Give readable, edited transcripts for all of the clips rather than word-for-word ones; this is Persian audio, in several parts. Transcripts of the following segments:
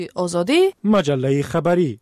آزادی مجله خبری.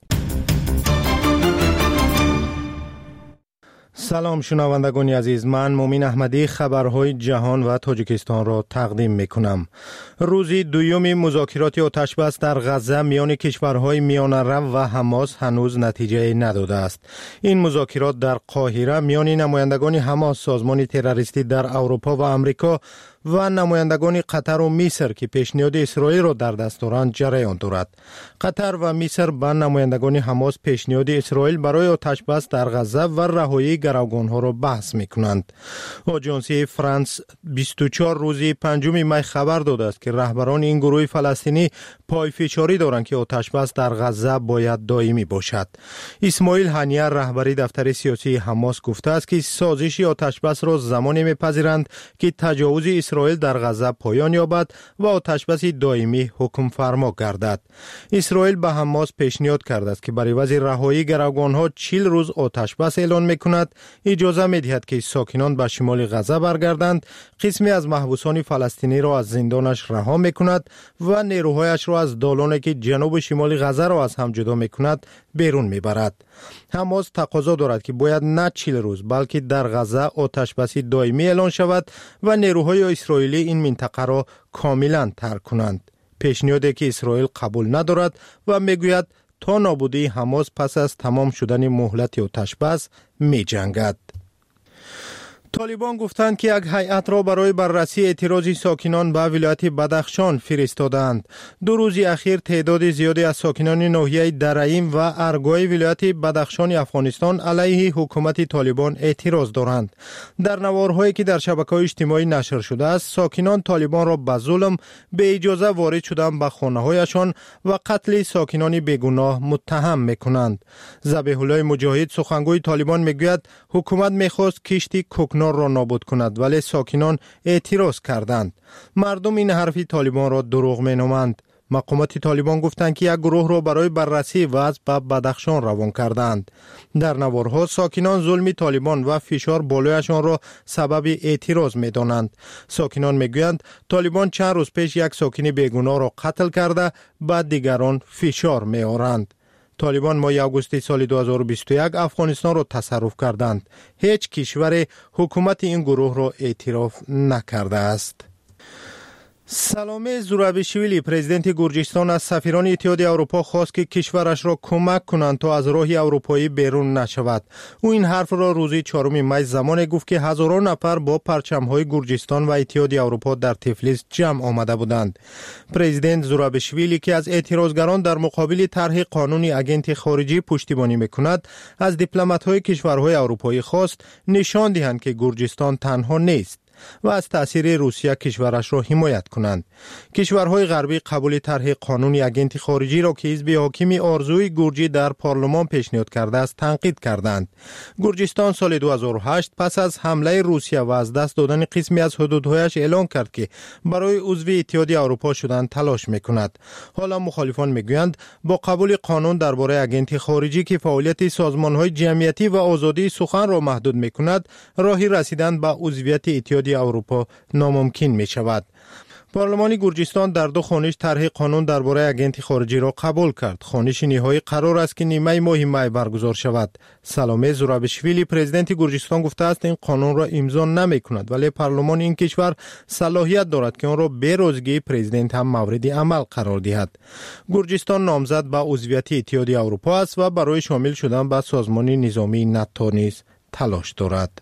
سلام شنوندگان عزیز، من مومین احمدی خبرهای جهان و تاجیکستان را تقدیم میکنم. روزی دوم مذاکرات آتشبس در غزه میان کشورهای میانه رو و حماس هنوز نتیجه نداده است. این مذاکرات در قاهره میان نمایندگان حماس، سازمان تروریستی در اروپا و امریکا و نمایندگان قطر و مصر که پیشنهاد اسرائیل را در دست دارند جریان دارد. قطر و مصر به نمایندگان حماس پیشنهاد اسرائیل برای آتشبس در غزه و رهایی گروگانها را بحث میکنند. آژانس فرانس 24 روزی 5 می خبر داده است که رهبران این گروه فلسطینی پای فشاری دارند که آتشبس در غزه باید دائمی باشد. اسماعیل هنیه رهبری دفتر سیاسی حماس گفته است که سازش آتشبس را زمانی میپذیرند که تجاوز اسرائیل در غزه پایان یابد و آتشبس دائمی حکم فرما گردد. اسرائیل به حماس پیشنهاد کرده است که برای عوض رهایی گروگانها 40 روز آتشبس اعلان میکند، اجازه میدهد که ساکنان به شمال غزه برگردند، قسمی از محبوسان فلسطینی را از زندانش رها میکند و نیروهایش را از دالانی که جنوب شمال غزه را از هم جدا میکند بیرون میبرد. حماس تقاضا دارد که باید نه 40 روز بلکه در غزه آتشبس دائمی اعلان شود و نیروهای اسرائیلی این منطقه را کاملا ترک کنند. پیشنهادی که اسرائیل قبول ندارد و میگوید تا نابودی حماس پس از تمام شدن مهلت آتشبس می جنگد. طالبان گفتند که یک هیئت را برای بررسی اعتراض ساکنان به ولایت بدخشان فرستادند. 2 روز اخیر تعداد زیادی از ساکنان ناحیه درعیم و ارگای ولایت بدخشان افغانستان علیه حکومت طالبان اعتراض دارند. در نوارهایی که در شبکه‌های اجتماعی نشر شده است، ساکنان طالبان را به ظلم به اجازه وارد شدن به خانه‌هایشان و قتل ساکنان بیگناه متهم می‌کنند. ذبیح الله مجاهد سخنگوی طالبان میگوید حکومت می‌خواست کشتی کوکنار را نابود کند ولی ساکنان اعتراض کردند. مردم این حرفی طالبان را دروغ مینامند. مقامات طالبان گفتند که یک گروه را برای بررسی وضع به بدخشان روان کردند. در نوارها ساکنان ظلم طالبان و فشار بالایشان را سبب اعتراض می‌دانند. ساکنان میگویند طالبان چند روز پیش یک ساکن بیگناه را قتل کرده به دیگران فشار می‌آورند. طالبان ماه آگوست سال 2021 افغانستان را تصرف کردند. هیچ کشور حکومت این گروه را اعتراف نکرده است. سلامه زورابیشویلی پرزیدنت گرجستان از سفیران اتحادیه اروپا خواست که کشورش را کمک کنند تا از راه اروپایی بیرون نشود. او این حرف را روز 4 می زمانی گفت که هزاران نفر با پرچم‌های گرجستان و اتحادیه اروپا در تفلیس جمع آمده بودند. پرزیدنت زورابیشویلی که از اعتراضگران در مقابل طرح قانون اگنت خارجی پشتیبانی می‌کند، از دیپلمات‌های کشورهای اروپایی خواست نشان دهند که گرجستان تنها نیست و از تأثیر روسیه کشورش را حمایت کنند. کشورهای غربی قبول طرح قانون اگنت خارجی را که حزب حاکم آرزوی گرجی در پارلمان پیشنهاد کرده است تنقید کردند. گرجستان سال 2008 پس از حمله روسیه و از دست دادن قسمی از حدودهایش اعلان کرد که برای عضوی اتحادیه اروپا شدن تلاش میکند. حالا مخالفان میگویند با قبول قانون درباره اگنت خارجی که فعالیت سازمانهای جمعیتی و آزادی سخن را محدود میکند، راهی رسیدن به عضویت اتحادیه اروپا ناممکن می شود. پارلمان گرجستان در 2 خوانش طرح قانون درباره اگنت خارجی را قبول کرد. خوانش نهایی قرار است که نیمه ماه می برگزار شود. سلامه زورابیشویلی پرزیدنت گرجستان گفته است این قانون را امضا نمی کند ولی پارلمان این کشور صلاحیت دارد که آن را به روزگی پرزیدنت هم مورد عمل قرار دهد. گرجستان نامزد به عضویت اتحادیه اروپا است و برای شامل شدن به سازمان نظامی ناتو نیز تلاش دارد.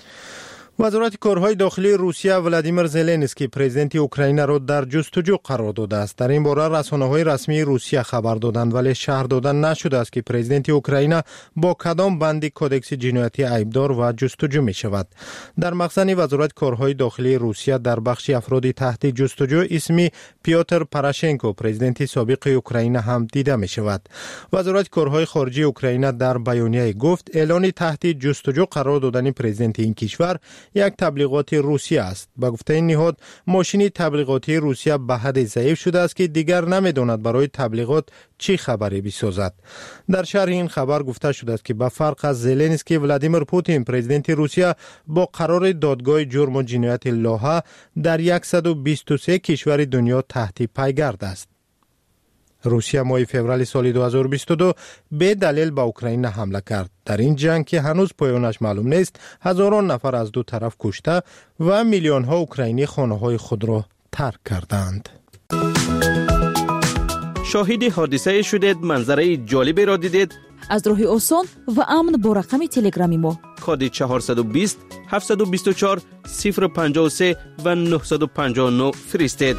وزارت کارهای داخلی روسیه ولادیمیر زلنسکی پرزیدنت اوکراین را در جستجو قرار داده است. در این باره رسانه‌های رسمی روسیه خبر دادند ولی شرح دادن نشده است که پرزیدنت اوکراین با کدام بند کدکس جنایتی عیبدار و جستجو می شود. در مخزن وزارت کارهای داخلی روسیه در بخش افراد تحت جستجو اسمی پیوتر پاراشنکو پرزیدنت سابق اوکراین هم دیده می شود. وزارت کارهای خارجه اوکراین در بیانیه گفت اعلان تحت جستجو قرار دادن پرزیدنت این کشور یک تبلیغات روسیه است. با گفته این نهاد ماشین تبلیغاتی روسیه به حد ضعیف شده است که دیگر نمیداند برای تبلیغات چی خبری بسازد. در شرح این خبر گفته شده است که به فرق از زلنسکی ولادیمیر پوتین پرزیدنت روسیه با قرار دادگاه جرم و جنایت لاها در 123 کشور دنیا تحت پیگرد است. روسیه ماه فوریه سال 2022 به دلیل به اوکراین حمله کرد. در این جنگ که هنوز پایانش معلوم نیست، هزاران نفر از دو طرف کشته و میلیون ها اوکراینی خانه‌های خود را ترک کردند. شاهد حادثه شدید، منظره جالبی را دیدید؟ از راه آسان و امن با رقم تلگرامی ما کد 420 724 053 و 959 فرستید.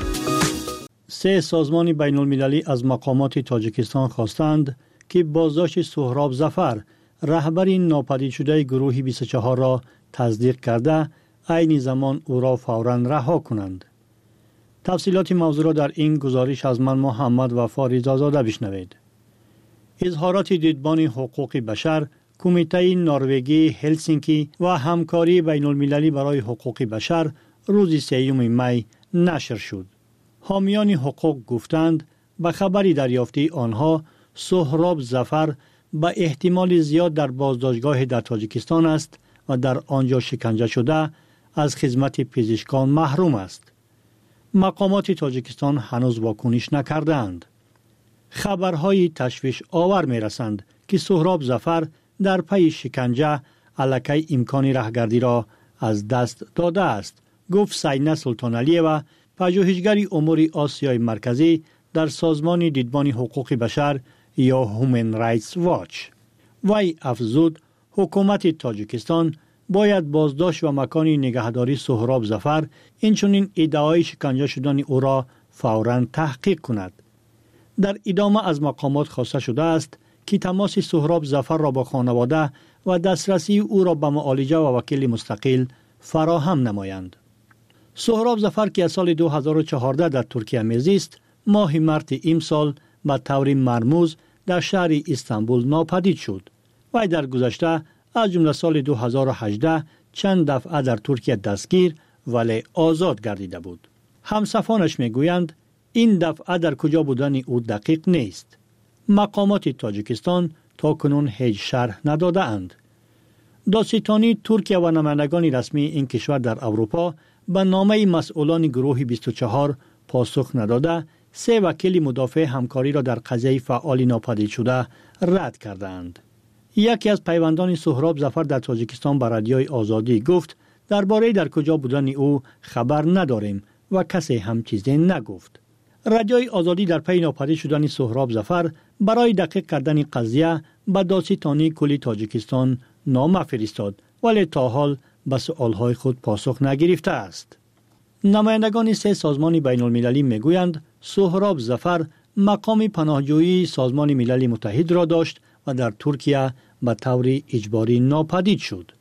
3 سازمان بین المللی از مقامات تاجیکستان خواستند که بازداشت سهراب ظفر، رهبر ناپدید شده گروه 24 را تصدیق کرده، عین زمان او را فوراً رها کنند. تفصیلات موضوع را در این گزارش از من محمد وفا رضازاده بشنوید. اظهارات دیدبان حقوق بشر، کمیته نروژی هلسینکی و همکاری بین المللی برای حقوق بشر روز 3 می نشر شد. حامیان حقوق گفتند به خبری دریافتی آنها سهراب ظفر به احتمال زیاد در بازداشتگاه در تاجیکستان است و در آنجا شکنجه شده از خدمت پزشکان محروم است. مقامات تاجیکستان هنوز واکنش نکردند. خبرهای تشویش آور می رسند که سهراب ظفر در پی شکنجه الکی امکان رهگردی را از دست داده است، گفت سینه سلطان علیه، پژوهشگر امور آسیای مرکزی در سازمان دیدبان حقوق بشر یا هومن رایتس واچ. وی افزود حکومت تاجیکستان باید بازداشت و مکان نگهداری سهراب ظفر، اینچنین ادعای شکنجه شدن او را فوراً تحقیق کند. در ادامه از مقامات خواسته شده است که تماس سهراب ظفر را با خانواده و دسترسی او را به معالجه و وکیل مستقل فراهم نمایند. سهراب ظفر که از سال 2014 در ترکیه میزیست، ماه مارس امسال به طور مرموز در شهر استانبول ناپدید شد. وی در گذشته از جمله سال 2018 چند دفعه در ترکیه دستگیر ولی آزاد گردیده بود. همسفانش میگویند این دفعه در کجا بودن او دقیق نیست. مقامات تاجیکستان تا کنون هیچ شرح نداده اند. دادستانی ترکیه و نمایندگان رسمی این کشور در اروپا به نامه مسئولان گروه 24 پاسخ نداده، 3 وکیل مدافع همکاری را در قضیه فعال ناپدید شده رد کردند. یکی از پیوندان سهراب ظفر در تاجیکستان به رادیوی آزادی گفت درباره در کجا بودن او خبر نداریم و کسی هم چیزی نگفت. رادیوی آزادی در پی ناپدید شدن سهراب ظفر برای دقیق کردن قضیه به دادستانی کلی تاجیکستان نامه فرستاد، ولی تا حال به سؤالهای خود پاسخ نگرفته است. نمایندگان 3 سازمان بین المللی میگویند سهراب ظفر مقام پناهجویی سازمان ملل متحد را داشت و در ترکیه به طور اجباری ناپدید شد.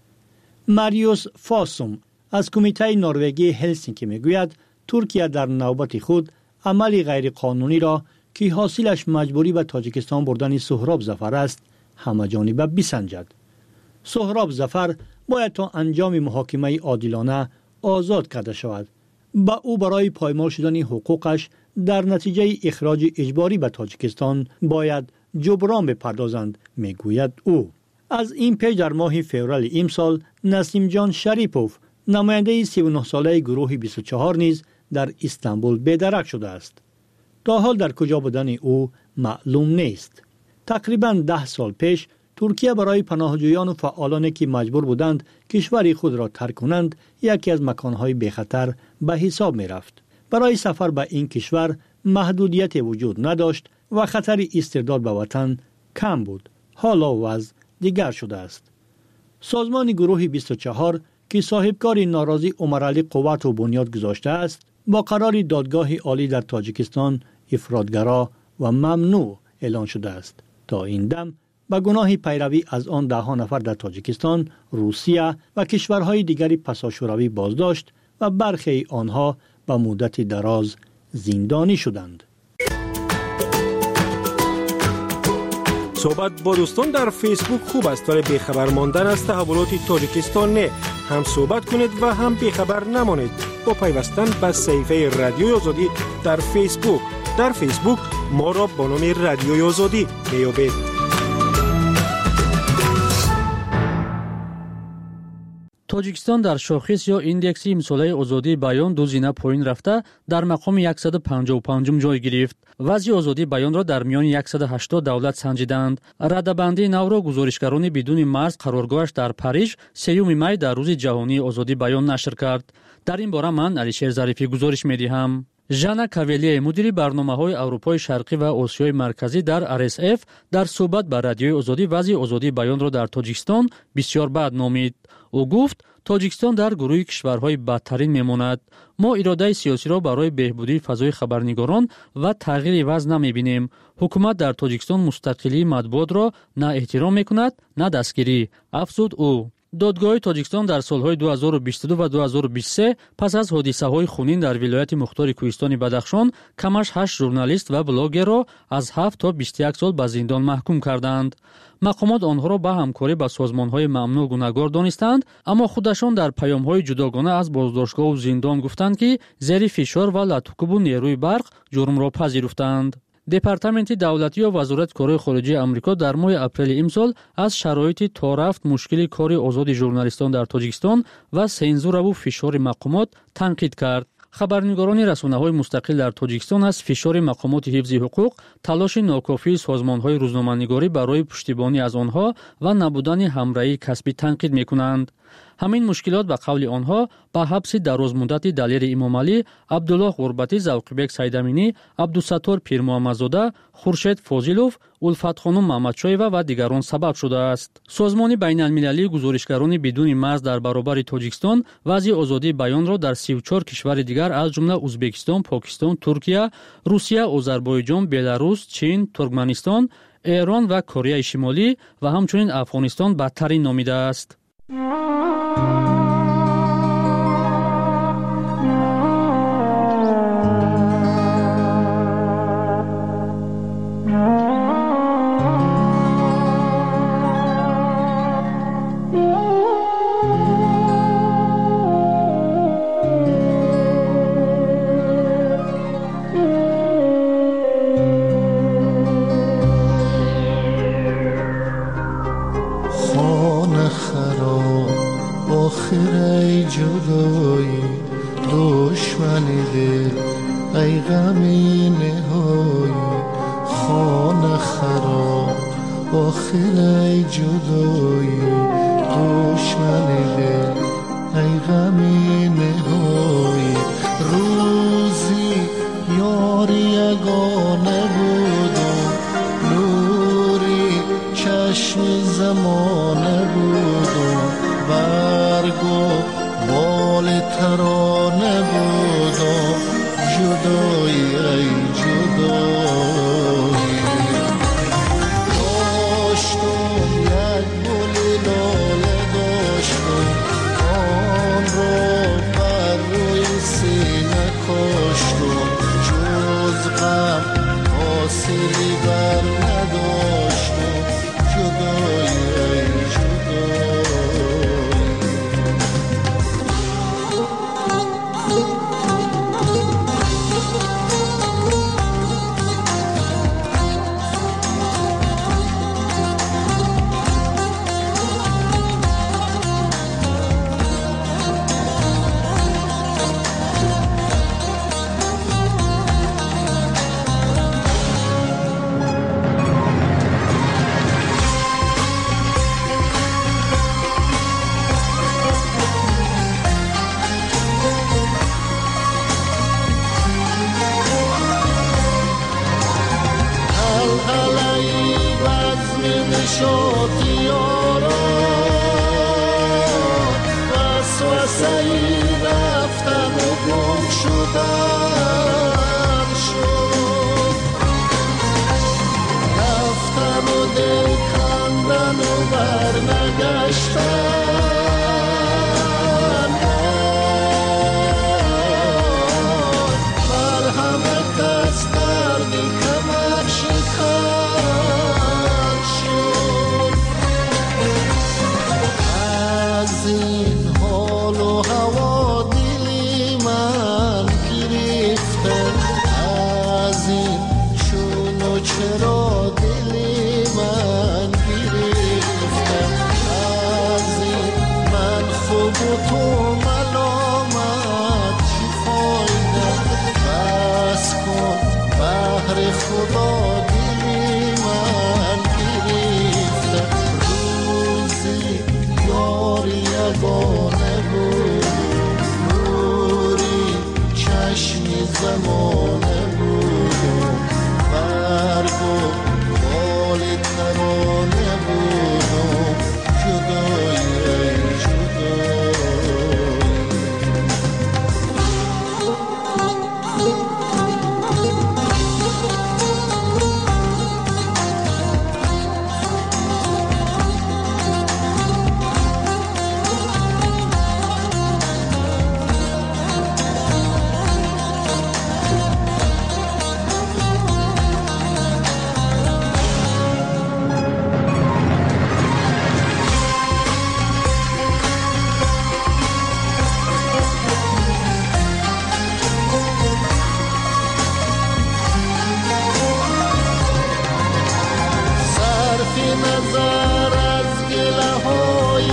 ماریوس فاسوم از کمیته نروژی هلسینکی میگوید ترکیه در نوبت خود عمل غیرقانونی را که حاصلش مجبوری به تاجیکستان بردن سهراب ظفر است همه جانبه بسنجد. سهراب ظفر باید تا انجام محاکمه عادلانه آزاد کرده شود. با او برای پایمال شدن حقوقش در نتیجه اخراج اجباری به تاجیکستان باید جبران بپردازند، میگوید او. از این پیش در ماه فوریه امسال نسیم جان شریپوف، نماینده 39 ساله گروه 24 نیز در استانبول بی‌درک شده است. تا حال در کجا بودن او معلوم نیست. تقریباً 10 سال پیش ترکیه برای پناهجویان و فعالانی که مجبور بودند کشور خود را ترک کنند یکی از مکانهای بی‌خطر به حساب می رفت. برای سفر به این کشور محدودیت وجود نداشت و خطر استرداد به وطن کم بود. حالا وضع دیگر شده است. سازمان گروه 24 که صاحبکار ناراضی عمرعلی قوت و بنیاد گذاشته است، با قرار دادگاه عالی در تاجیکستان افراط‌گرا و ممنوع اعلان شده است. تا این دم به گناه پیروی از آن 10 نفر در تاجیکستان، روسیه و کشورهای دیگری پساشوروی بازداشت و برخی آنها به مدت دراز زندانی شدند. صحبت با دوستان در فیسبوک خوب است، ولی بیخبر ماندن از تحولات تاجیکستان نه. هم صحبت کنید و هم بیخبر نمانید با پیوستن به صفحه رادیوی آزادی در فیسبوک. در فیسبوک ما را با نام رادیوی آزادی میابید. тоҷикистон дар шохис ё индекси имсолаи озодии баён дузина поин рафта дар мақоми 155 ҷой гирифт. вазъи озодии баёнро дар миёни 180 давлат санҷиданд. радабандии навро гузоришгарони бидуни марз қароргоҳаш дар Париж 3 май дар рӯзи ҷаҳонии озодии баён нашр кард. дар ин бора ман Алишер Зарифӣ гузориш медиҳам. Жанна Кавелие, мудири барномаҳои Аврупои Шарқӣ ва Осиёи Марказӣ дар RSF, дар суҳбат ба Радиои Озодӣ вазъи озодии баёнро дар Тоҷикистон бисёр бад номид. ӯ гуфт, Тоҷикистон дар гурӯҳи кишварҳои бадтарин мемонад. мо иродаи сиёсиро барои беҳбудии фазои хабарнигорон ва тағйири вазъ намебинем. ҳукумат дар Тоҷикистон мустақилии матбуотро на эҳтиром мекунад, на дастгирӣ, афзуд ӯ. додгоҳи Тоҷикистон дар солҳои 2022 ва 2023 пас аз ҳодисаҳои хунин дар вилояти мухтори Кӯҳистони Бадахшон камаш 8 журналист ва блогерро аз 7 то 21 сол ба зиндон маҳкум карданд. мақомот онҳоро ба ҳамкорӣ ба созмонҳои мамнӯъ гуногор донистанд, аммо худашон дар паёмҳои ҷудогона аз боздоштгоҳу зиндон гуфтанд, ки зери фишор ва латукубу нерӯи барқ ҷурмро пазируфтанд. департаменти давлатӣ ё вазорати корҳои хориҷии амрико дар моҳи апрели имсол аз шароити торафт мушкили кори озоди журналистон дар Тоҷикистон ва сензураву фишори мақомот танқид кард. хабарнигорони расонаҳои мустақил дар Тоҷикистон аз фишори мақомоти ҳифзи ҳуқуқ, талоши нокофии созмонҳои рӯзноманигорӣ барои пуштибонӣ аз онҳо ва набудани ҳамраҳии касбӣ танқид мекунанд. ҳамин мушкилот ба қавли онҳо ба ҳабси дарозмуддати Далери Имомалӣ, Абдуллоҳ Ғурбатӣ, Завқибек Сайдаминӣ, Абдусаттор Пирмуҳаммадзода, Хуршед Фозилов, Улфатхонум Маҳмадшоева ва дигарон сабаб шудааст. созмони байналмилалии гузоришгарони бидуни марз дар баробари Тоҷикистон вазъи озодии баёнро дар 34 кишвари дигар аз ҷумла Узбекистон, Покистон, Туркия, Русия, Озарбойҷон, Беларус, Чин, Туркманистон, Эрон ва Кореяи Шимолӣ ва ҳамчунин Афғонистон бадтарин номидааст. نظر از گله های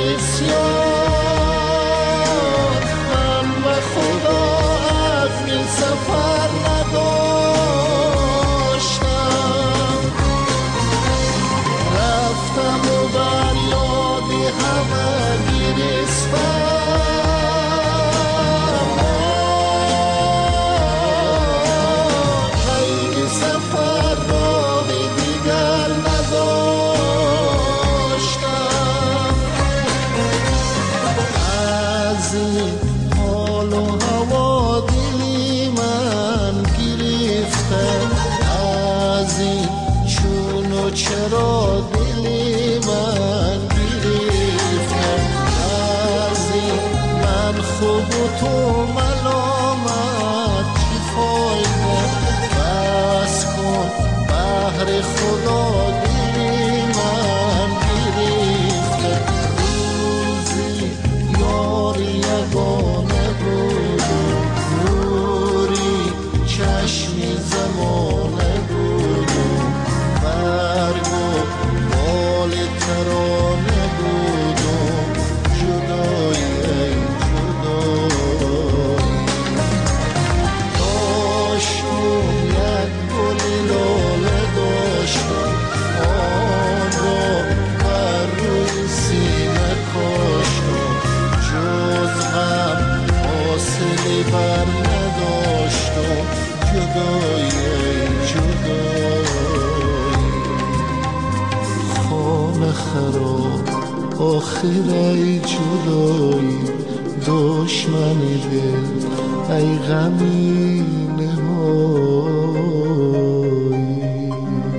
بسیار من و خدا از این سفر نداشتم رفتم و بر یاد همه گریستم چرا دلی من گرفته از این من خوب و تو ملامت چی فایده بس کن بهر خدا دلی من گرفته روزی یار یگانه بود نوری چشمی زمانه بود برگ و بال ترانه بودم جدایی ای جدایی داشتم یک گل لاله داشتم آن را بر روی سینه کاشتم جز غم حاصلی بر نداشتم جدایی ای جدایی خراب آخر ای جدایی دشمن دل ای غمی نهایی.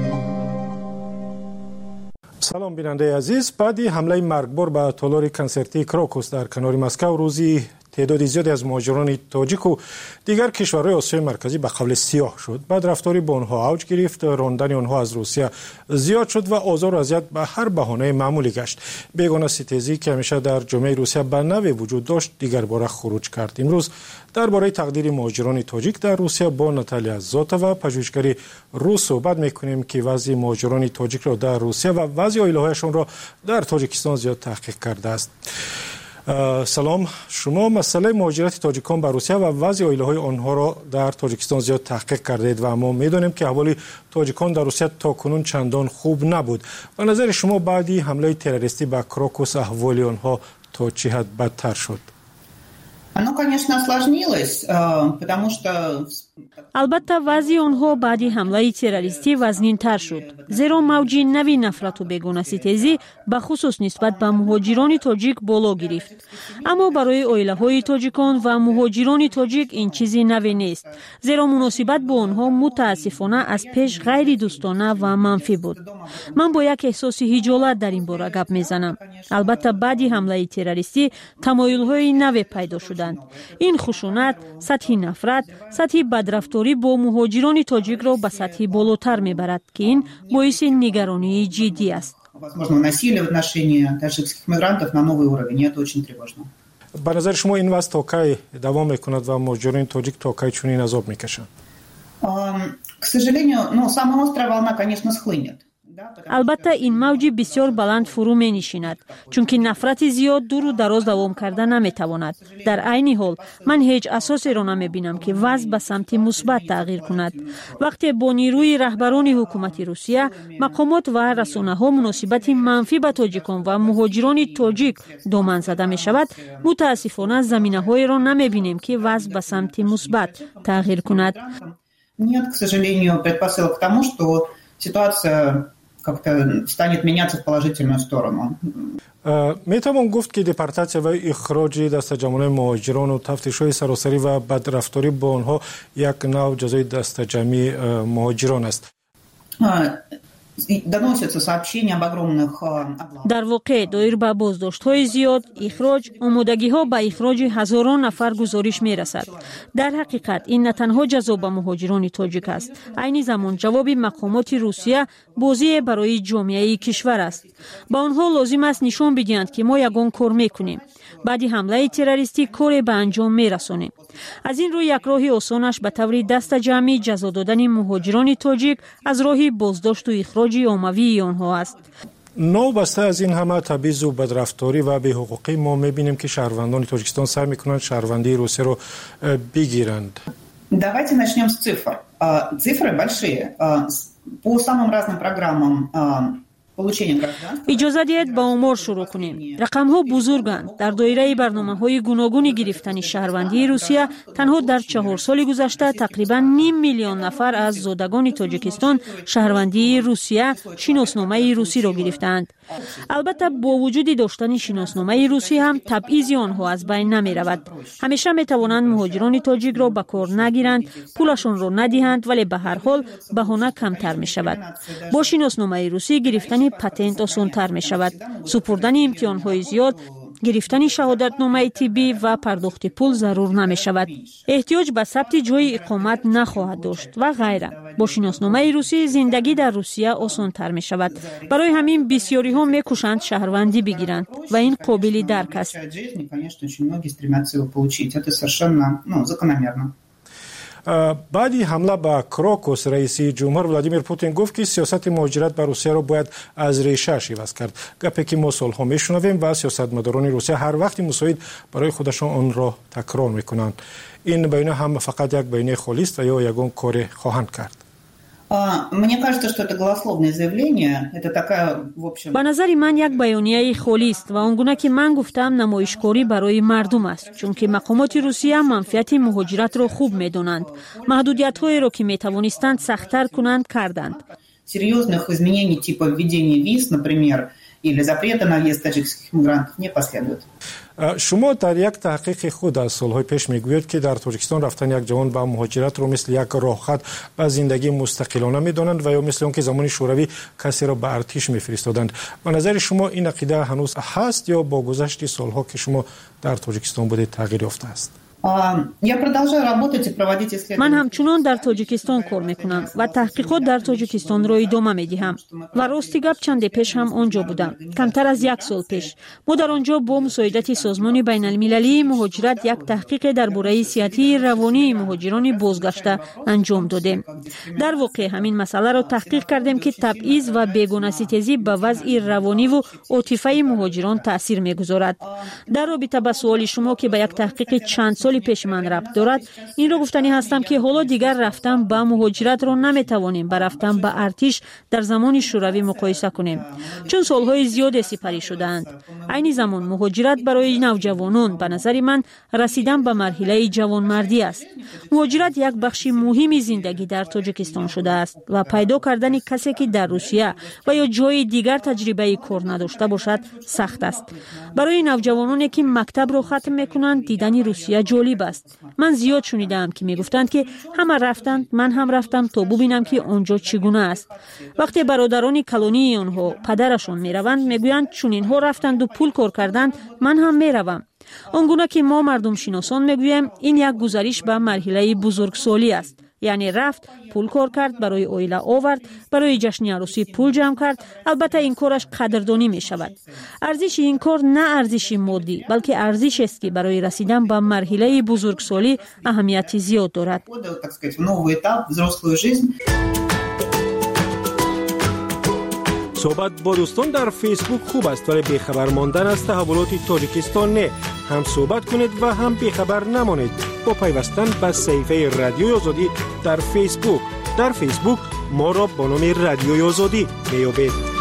سلام بیننده عزیز، بعدی حمله مرگبار به تالار کنسرتی کراکوس در کنار مسکو روزی تعداد زیادی از مهاجران تاجیک و دیگر کشورهای آسیای مرکزی به قبل سیاه شد. بعد رفتاری با آنها اوج گرفت، راندن آنها از روسیه زیاد شد و آزار و اذیت به هر بهانه معمولی گشت. بیگانه ستیزی که همیشه در جامعه روسیه به نوعی وجود داشت دیگر باره خروج کرد. امروز درباره تقدیر مهاجران تاجیک در روسیه با ناتالیا زوتووا پژوهشگر روس صحبت می‌کنیم که وضع مهاجران تاجیک را در روسیه و وضع عائله‌هایشان را در تاجیکستان زیاد تحقیق کرده است. سلام، شما مسئله مهاجرت تاجیکان به روسیه و وضع عائله‌های آنها را در تاجیکستان زیاد تحقیق کردید و ما می‌دانیم که احوال تاجیکان در روسیه تاکنون چندان خوب نبود. به نظر شما بعدی حمله تروریستی به کراکوس احوال آنها تا چه حد بدتر شد؟ البته وضع آنها بعد حمله تروریستی وزنین‌تر شد، زیرا موج نوی نفرت و بیگانه‌ستیزی به خصوص نسبت به مهاجران تاجیک بالا گرفت. اما برای عائله‌های تاجیکان و مهاجران تاجیک این چیزی نوی نیست، زیرا مناسبت با آنها متاسفانه از پیش غیر دوستانه و منفی بود. من با یک احساس خجالت در این باره گپ میزنم. البته بعد حمله تروریستی تمایل‌های نوی پیدا شدند. این خشونت، سطح نفرت، سطح بدرفتاری با مهاجران تاجیک را به سطح بالاتر میبرد که این باعث نگرانی جدی است. به نظر شما این وضع تا کی دوام میکند و مهاجران تاجیک تا کی چنین عذاب میکشند؟ البته این موج بسیار بلند فرو می نشیند، چون که نفرت زیاد دور و دراز دوام کرده نمی تواند. در عین حال من هیچ اساسی را نمی بینم که وضع به سمت مثبت تغییر کند. وقتی با نیروی رهبران حکومت روسیه، مقامات و رسانه ها مناسبت منفی به تاجیکان و مهاجران تاجیک دامن زده می شود، متاسفانه زمینه های را نمی بینیم که وضع به سمت مثبت تغییر کند. Нет, к сожалению, предпосылок к тому, что ситуация как-то станет меняться в положительную сторону. میتوان گفت که دپارتاسیا و اخراج دسته‌جمعی مهاجران و تفتیش‌های سراسری و بدرفتاری با آنها یک نوع جزای دسته‌جمعی مهاجران است. در واقع دایر به بازداشت‌های زیاد، اخراج، آمادگی‌ها به اخراج هزاران نفر گزارش می‌رسد. در حقیقت این نه تنها جزا به مهاجران تاجیک است، عین زمان جواب مقامات روسیه بازی برای جامعه کشور است. با آنها لازم است نشان بدهند که ما یگان کار می‌کنیم. بعد حمله تروریستی کار به انجام می‌رسانیم. از این روی یک راه آسانش به طور دسته‌جمعی جزا دادن مهاجران تاجیک از راه بازداشت و اخراج عمومی آنها است. نوبسته از این همه تبعیض و بدرفتاری و بی‌حقوقی ما می‌بینیم که شهروندان تاجیکستان سعی می‌کنند شهروندی روسیه رو بگیرند. Давайте начнем с цифр. Цифры большие. По самым разным программам اجازه دهید با آمار شروع کنیم. رقم ها بزرگند. در دایره برنامه های گوناگون گرفتن شهروندی روسیه تنها در 4 سال گذشته تقریبا 500,000 نفر از زادگان تاجیکستان شهروندی روسیه شناسنامه روسی را گرفتند. البته با وجود داشتن شناسنامه روسی هم تبعیض آنها از بین نمی رود. همیشه می توانند مهاجران تاجیک را به کار نگیرند، پولشان را ندهند، ولی به هر حال بهانه کمتر می شود. با شناسنامه روسی گرفتن پتنت آسان‌تر می شود. سپردن امتحان‌های زیاد، گرفتن شهادتنامه طبی و پرداخت پول ضرور نمی شود. احتیاج به ثبت جای اقامت نخواهد داشت و غیره. با شناسنامه روسی زندگی در روسیه آسان‌تر می شود. برای همین بسیاری ها می کوشند شهروندی بگیرند و این قابل درک است. بعدی حمله به کراکوس رئیس جمهور ولادیمیر پوتین گفت که سیاست مهاجرت به روسیه را باید از ریشه عوض کرد. گپی که ما سالها میشنویم و سیاستمداران روسیه هر وقت مساعد برای خودشان آن را تکرار میکنند. این بیانیه هم فقط یک بیانیه خالی است و یا یگان کار خواهند کرد. Мне кажется, что это голословное заявление. Это такая, в общем... به نظر من یک بیانیه خالی است و آنگونه که من گفتم نمایشکاری برای مردم است، چون که مقامات روسیه منفعت مهاجرت را خوب می‌دانند. محدودیت‌هایی را که می‌توانستند سخت‌تر کنند کردند. Серьезных изменений типа введения виз, например, или запрета на въезд таджикских мигрантов не последует. شما در یک تحقیق خود از سالهای پیش میگویید که در تاجیکستان رفتن یک جوان به مهاجرت رو مثل یک راهخط به زندگی مستقلانه میدانند و یا مثل اون که زمان شوروی کسی را به ارتش میفرستادند. به نظر شما این عقیده هنوز هست یا با گذشت سالها که شما در تاجیکستان بودید تغییر یافته است؟ من همچنان در تاجیکستان کار میکنم و تحقیقات در تاجیکستان را ادامه میدهم و راستی گپ چند پیش هم آنجا بودم. کمتر از 1 سال پیش ما در آنجا با مساعدت سازمان بین المللی مهاجرت یک تحقیق درباره صحتی روانی مهاجران بازگشته انجام دادیم. در واقع همین مسئله را تحقیق کردیم که تبعیض و بیگانه ستیزی به وضع روانی و عاطفی مهاجران تاثیر میگذارد. در رابطه با سوال شما که به یک تحقیق چند سالی پیش من ربط دارد، این را گفتنی هستم که حالا دیگر رفتن به مهاجرت را نمیتوانیم با رفتن به ارتش در زمان شوروی مقایسه کنیم، چون سالهای زیاد سپری شدند. عین زمان مهاجرت برای نوجوانان به نظر من رسیدن به مرحله جوانمردی است. مهاجرت یک بخش مهمی زندگی در تاجیکستان شده است و پیدا کردن کسی که در روسیه و یا جای دیگر تجربه کار نداشته باشد سخت است. برای نوجوانانی که مکتب را ختم میکنند دیدن روسیه جالب است. من زیاد شنیدم که میگفتند که همه رفتند، من هم رفتم تا ببینم که آنجا چگونه است. وقتی برادران کلونی آنها پدرشون میروند میگویند چون اینها رفتند و پول کار کردند من هم میروم. آنگونه که ما مردم شناسان میگوییم این یک گزارش به مرحله بزرگسالی است. یعنی رفت، پول کار کرد، برای اویله آورد، برای جشن عروسی پول جمع کرد. البته این کارش قدردانی می شود. ارزش این کار نه ارزش مادی بلکه ارزش است که برای رسیدن به مرحله بزرگسالی اهمیت زیاد دارد. صحبت با دوستان در فیسبوک خوب است ولی بیخبر ماندن از تحولات تاجیکستان نه. هم صحبت کنید و هم بیخبر نمانید با پیوستن به صفحه رادیوی آزادی در فیسبوک. در فیسبوک ما را با نام رادیوی آزادی میابید.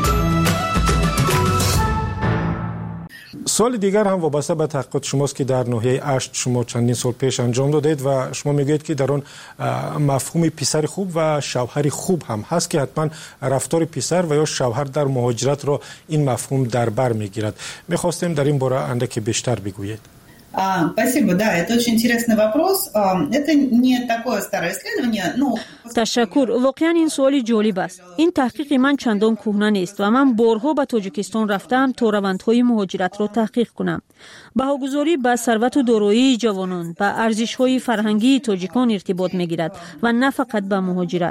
سال دیگر هم وابسته به تحقیقات شماست که در ناحیه اشت شما چندین سال پیش انجام دادید و شما میگویید که در آن مفهوم پسر خوب و شوهر خوب هم هست که حتما رفتار پسر و یا شوهر در مهاجرت را این مفهوم در بر میگیرد. میخواستیم در این باره اندکی بیشتر بگویید. Спасибо, да, это очень интересный вопрос. Это не такое старое исследование, но... تشکر. واقعا این سوالی جالب است. این تحقیق من چندان کهنه نیست و من بارها به تاجیکستان رفتم تا روندهای مهاجرت را تحقیق کنم. بهاگذاری به ثروت و دارایی جوانان به ارزش‌های فرهنگی تاجیکان ارتباط می‌گیرد و نه فقط به مهاجرت.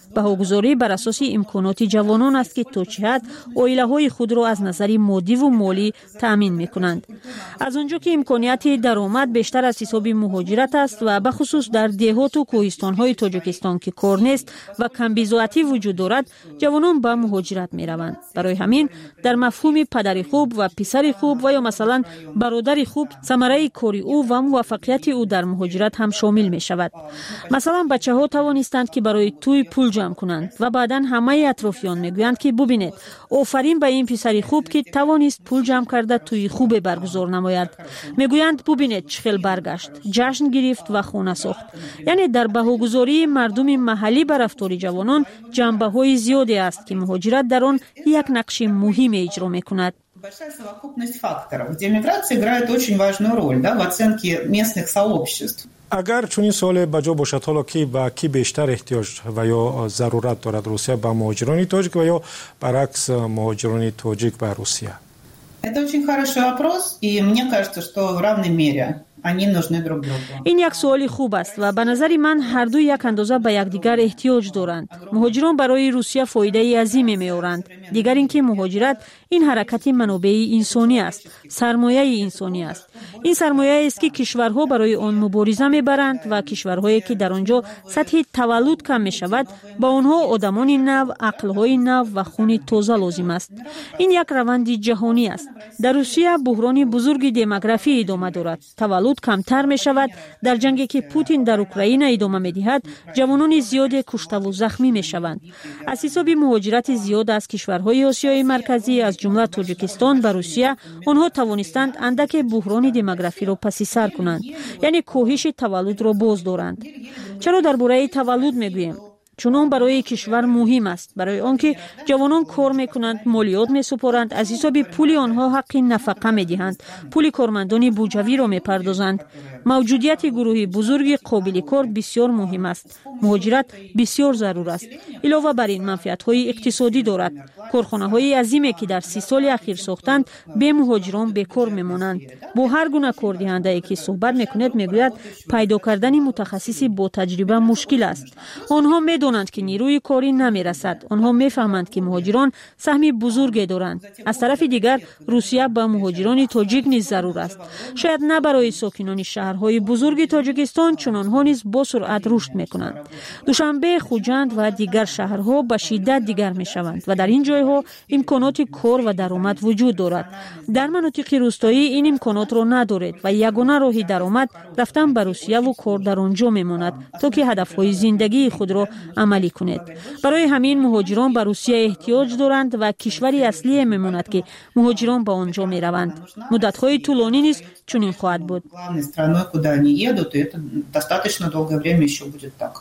баҳогузорӣ бар асоси имконоти ҷавонон аст ки то чӣ ҳад оилаҳои худро аз назари моддиву молӣ таъмин мекунанд. аз он ҷо ки имконияти даромад бештар аз ҳисоби муҳоҷират аст ва бахусус дар деҳоту кӯҳистонҳои тоҷикистон ки кор нест ва камбизоатӣ вуҷуд дорад, ҷавонон ба муҳоҷират мераванд. барои ҳамин дар мафҳуми падари хуб ва писари хуб ва ё масалан бародари хуб самараи кори ӯ ва муваффақияти ӯ дар муҳоҷират ҳам шомил мешавад. масалан бачаҳо тавонистанд ки барои тӯй пул ҷамъ кунанд ва баъдан ҳамаи атрофиён мегӯянд ки бубинед, офарин ба ин писари хуб ки тавонист пул ҷамъ карда тӯйи хубе баргузор намояд. мегӯянд бубинед чӣ хел баргашт, ҷашн гирифт ва хона сохт. яъне дар баҳогузории мардуми маҳаллӣ ба рафтори ҷавонон ҷанбаҳои зиёде аст ки муҳоҷират дар он як нақши муҳиме иҷро мекунад. Большая совокупность факторов, где миграция играет очень важную роль, в оценке местных сообществ. اگر چنین سوال بجا باشد حالا که با کی بیشتر احتیاج و یا ضرورت دارد روسیه با مهاجران تاجیک و یا برعکس مهاجران تاجیک به روسیه؟ Это очень хороший вопрос, и мне кажется, что в равной мере они нужны друг другу. ин як суоли хуб аст ва ба назари ман ҳарду як андоза ба якдигар эҳтиёҷ доранд. муҳоҷирон барои Русия фоидаи азиме меоранд. дигар ин ки муҳоҷират ин ҳаракати манобеи инсонӣ аст, сармояи инсонӣ аст. ин сармояест ки кишварҳо барои он мубориза мебаранд ва кишварҳое ки дар он ҷо сатҳи таваллуд кам мешавад, ба онҳо одамони нав, ақлҳои нав ва хуни тоза лозим аст. ин як раванди ҷаҳонӣ аст. дар Русия буҳрони бузурги демографӣ идома дорад. таваллуд камтар мешавад. дар ҷанге ки Путин дар Украина идома медиҳад, ҷавонони зиёде куштаву захмӣ мешаванд. аз ҳисоби муҳоҷирати зиёд аз кишварҳои Осиёи марказӣ аз ҷумла Тоҷикистон ба Русия, онҳо тавонистанд андаке буҳрони демографиро паси сар кунанд, яъне коҳиши таваллудро боз доранд. чаро дар бораи таваллуд мегӯем? чун он барои кишвар муҳим аст, барои он ки ҷавонон кор мекунанд, молиёт месупоранд, аз ҳисоби пули онҳо ҳаққи нафақа медиҳанд, пули кормандони буҷавиро мепардозанд. мавҷудияти гурӯҳи бузурги қобили кор бисёр муҳим аст. муҳоҷират бисёр зарур аст. илова бар ин манфиатҳои иқтисодӣ дорад. корхонаҳои азиме ки дар 30 соли ахир сохтанд, бе муҳоҷирон бекор мемонанд. бо ҳар гуна кордиҳандае ки суҳбат мекунед мегӯяд пайдо кардани мутахассиси бо таҷриба мушкил аст. онҳо медонанд ки нирӯи корӣ намерасад. онҳо мефаҳманд ки муҳоҷирон саҳми бузурге доранд. аз тарафи дигар Русия ба муҳоҷирони тоҷик низ зарур аст. шояд на барои сокинони шаҳрҳои бузурги Тоҷикистон, чун онҳо низ бо суръат рушд мекунанд. душанбе, хуҷанд ва дигар шаҳрҳо ба шиддат дигар мешаванд ва дар ин ҷойҳо имконоти кор ва даромад вуҷуд дорад. дар манотиқи рӯстоӣ ин имконотро надоред ва ягона роҳи даромад рафтан ба Русияву кор дар он ҷо мемонад, то ки ҳадафҳои зиндагии худро амалӣ кунед. барои ҳамин муҳоҷирон ба Русия эҳтиёҷ доранд ва кишвари аслие мемонад ки муҳоҷирон ба он ҷо мераванд. муддатҳои тӯлонӣ низ чунин хоҳад буд. Главной страной, куда они едут, и это достаточно долгое время еще будет так.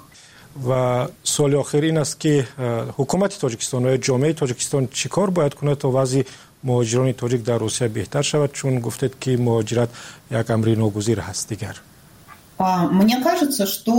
و سوال آخر این است که حکومت تاجیکستان و جامعه تاجیکستان چیکار باید کنه تا وضع مهاجران تاجیک در روسیه بهتر شود، چون گفتید که مهاجرت یک امر ناگزیر هست دیگر. Мне кажется, что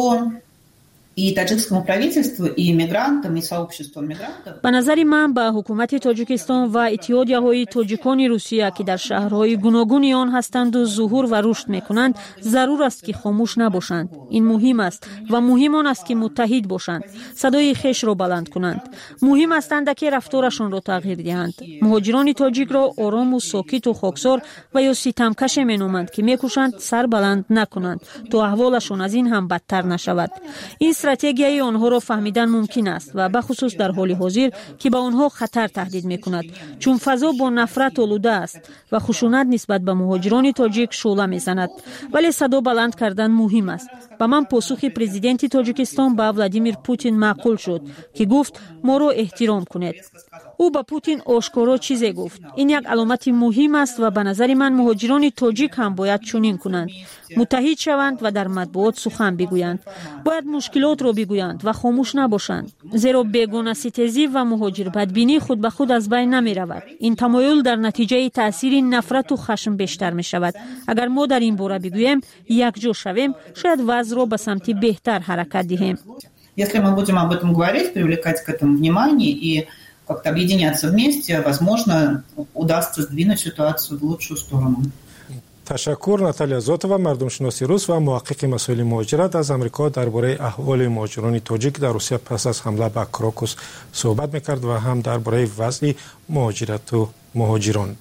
и таджикскому правительству, и мигрантам, и сообществу мигрантов. ба назари ман ба ҳукумати Тоҷикистон ва иттиҳодияҳои тоҷикони Русия ки дар шаҳрҳои гуногуни он ҳастанду зуҳур ва рушд мекунанд, зарур аст ки хомӯш набошанд. ин муҳим аст ва муҳим он аст ки муттаҳид бошанд, садои хешро баланд кунанд. муҳим аст андаке рафторашонро тағйир диҳанд. муҳоҷирони тоҷикро орому сокиту хоксор ва ё ситамкаше меноманд ки мекӯшанд сар баланд накунанд, то аҳволашон аз ин ҳам бадтар нашавад. ин стратегияи онҳоро фаҳмидан мумкин аст ва бахусус дар ҳоли ҳозир ки ба онҳо хатар таҳдид мекунад, чун фазо бо нафрат олуда аст ва хушунат нисбат ба муҳоҷирони тоҷик шӯъла мезанад. вале садо баланд кардан муҳим аст. ба ман посухи президенти Тоҷикистон ба Владимир Путин маъқул шуд ки гуфт моро эҳтиром кунед. ӯ ба Путин ошкоро чизе гуфт. ин як аломати муҳим аст ва ба назари ман муҳоҷирони тоҷик ҳам бояд чунин кунанд. муттаҳид шаванд ва дар матбуот сухан бигӯянд. бояд мушкилотро бигӯянд ва хомӯш набошанд. зеро бегонаситезӣ ва муҳоҷирбадбинӣ худ ба худ аз байн намеравад. ин тамоюл дар натиҷаи таъсири нафрату хашм бештар мешавад. агар мо дар ин бора бигӯем, якҷо шавем, шояд вазъро ба самти беҳтар ҳаракат диҳем. Если мы будем об этом говорить, привлекать к этому внимание и как-то объединяться вместе, возможно, удастся сдвинуть ситуацию в лучшую сторону. تشکر. ناتالیا زوتووا، مردم شناس روس و محقق مسائل مهاجرت از امریکا درباره احوال مهاجران تاجیک در روسیه پس از حمله به کراکوس صحبت میکرد و هم درباره وضع مهاجرت و مهاجران.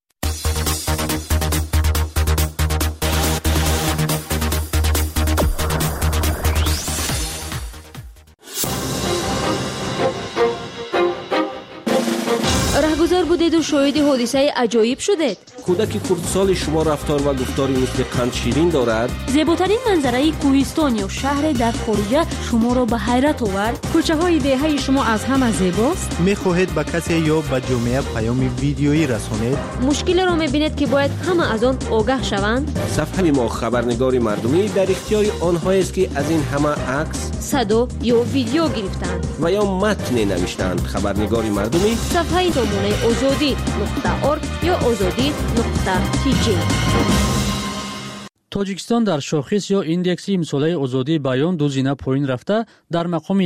رهگذر بودید و شاهد حادثه عجایب شدید. کودک کردسال شما رفتار و گفتاری مثل قند شیرین دارد. زیباترین منظره کوهستان یا شهر در خارجه شما را به حیرت آورد. کوچه های دهه شما از همه زیباست. میخواهید به کسی یا به جامعه پیام ویدیویی رسانید؟ مشکل را میبینید که باید همه از آن آگاه شوند. صفحه ما خبرنگار مردمی در اختیار آنهایی است که از این همه عکس، صدا یا ویدیو گرفتند و یا متن نوشتند. خبرنگار مردمی صفحه سامانه azadi.org یا azadi.tg. тоҷикистон дар шохис ё индекси имсолаи озодии баён ду зина поин рафта дар мақоми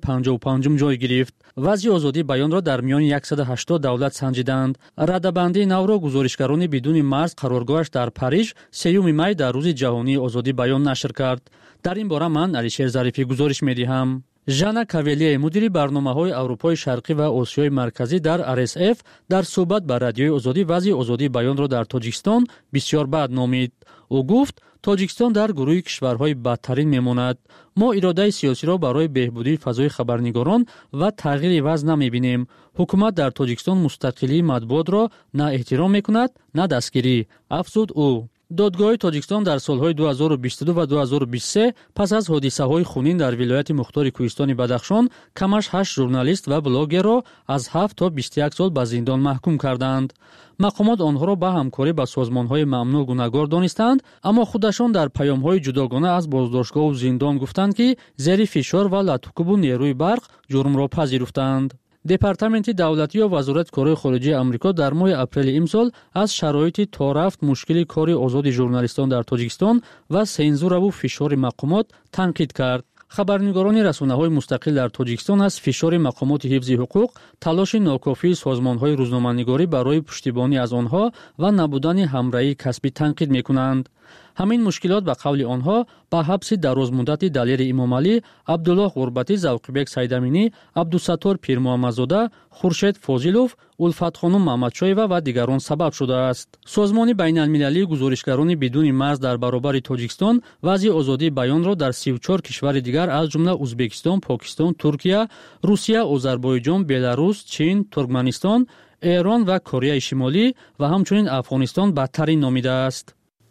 155 ҷой гирифт. вазъи озодии баёнро дар миёни 180 давлат санҷиданд. радабандии навро гузоришгарони бидуни марз қароргоҳаш дар Париж 3 май дар рӯзи ҷаҳонии озодии баён нашр кард. дар ин бора ман Алишер Зарифӣ гузориш медиҳам. Жанна Кавелия, мудири барномаҳои Аврупои Шарқӣ ва Осиёи Марказӣ дар RSF, дар суҳбат ба радиои озодӣ вазъи озодии баёнро дар Тоҷикистон бисёр бад номид. ӯ гуфт, Тоҷикистон дар гурӯҳи кишварҳои бадтарин мемонад. мо иродаи сиёсиро барои беҳбудии фазои хабарнигорон ва тағйири вазъ намебинем. ҳукумат дар Тоҷикистон мустақилии матбуотро на эҳтиром мекунад, на дастгирӣ, афзуд ӯ. додгоҳи Тоҷикистон дар солҳои 2022 ва 2023 пас аз ҳодисаҳои хунин дар вилояти мухтори Кӯҳистони Бадахшон камаш 8 журналист ва блогерро аз 7 то 21 сол ба зиндон маҳкум карданд. мақомот онҳоро ба ҳамкорӣ ба созмонҳои мамнӯъ гуногор донистанд, аммо худашон дар паёмҳои ҷудогона аз боздоштгоҳу зиндон гуфтанд, ки зери фишор ва латукубу нерӯи барқ ҷурмро пазируфтанд. департаменти давлатӣ ё вазорати корҳои хориҷии амрико дар моҳи апрели имсол аз шароити торафт мушкили кори озоди журналистон дар Тоҷикистон ва сензураву фишори мақомот танқид кард. хабарнигорони расонаҳои мустақил дар Тоҷикистон аз фишори мақомоти ҳифзи ҳуқуқ, талоши нокофии созмонҳои рӯзноманигорӣ барои пуштибонӣ аз онҳо ва набудани ҳамраҳии касбӣ танқид мекунанд. ҳамин мушкилот ба қавли онҳо ба ҳабси дарозмуддати Далери Имомалӣ, Абдуллоҳ Ғурбатӣ, Завқибек Сайдаминӣ, Абдусаттор Пирмуҳаммадзода, Хуршед Фозилов, Улфатхонум Маҳмадшоева ва дигарон сабаб шудааст. созмони байналмилалии гузоришгарони бидуни марз дар баробари Тоҷикистон вазъи озодии баёнро дар 34 кишвари дигар аз ҷумла Узбекистон, Покистон, Туркия, Русия, Озарбойҷон, Беларус, Чин, Туркманистон, Эрон ва Кореяи Шимолӣ ва ҳамчунин Афғонистон бадтарин номидааст.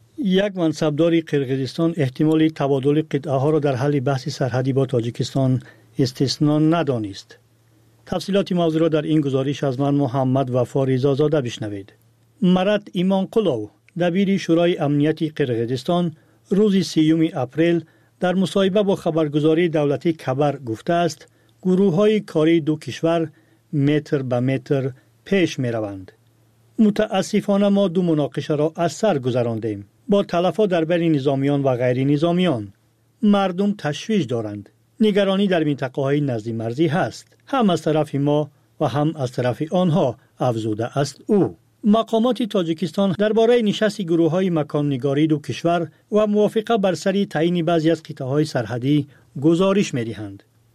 یک منصبداری قرقیزستان احتمالی تبادل قطعه‌ها را در حل بحث سرحدی با تاجیکستان استثنا ندانست. تفصیلات موضوع را در این گزارش از من محمد وفا رضازاده بشنوید. مراد ایمانقلو، دبیر شورای امنیتی قرقیزستان، روز 3 اپریل در مصاحبه با خبرگزاری دولتی خبر گفته است گروه‌های کاری دو کشور متر به متر پیش می‌روند. متاسفانه ما دو مناقشه را از سر گذراندیم با تلفات در بین نظامیان و غیر نظامیان. مردم تشویش دارند. نگرانی در منطقه‌های نزدیک مرزی هست. هم از طرف ما و هم از طرف آنها افزوده است او. مقامات تاجیکستان درباره نشست گروه‌های مکان‌نگاری دو کشور و موافقه بر سر تعیین بعضی از قطعه‌های سرحدی گزارش می‌دهند.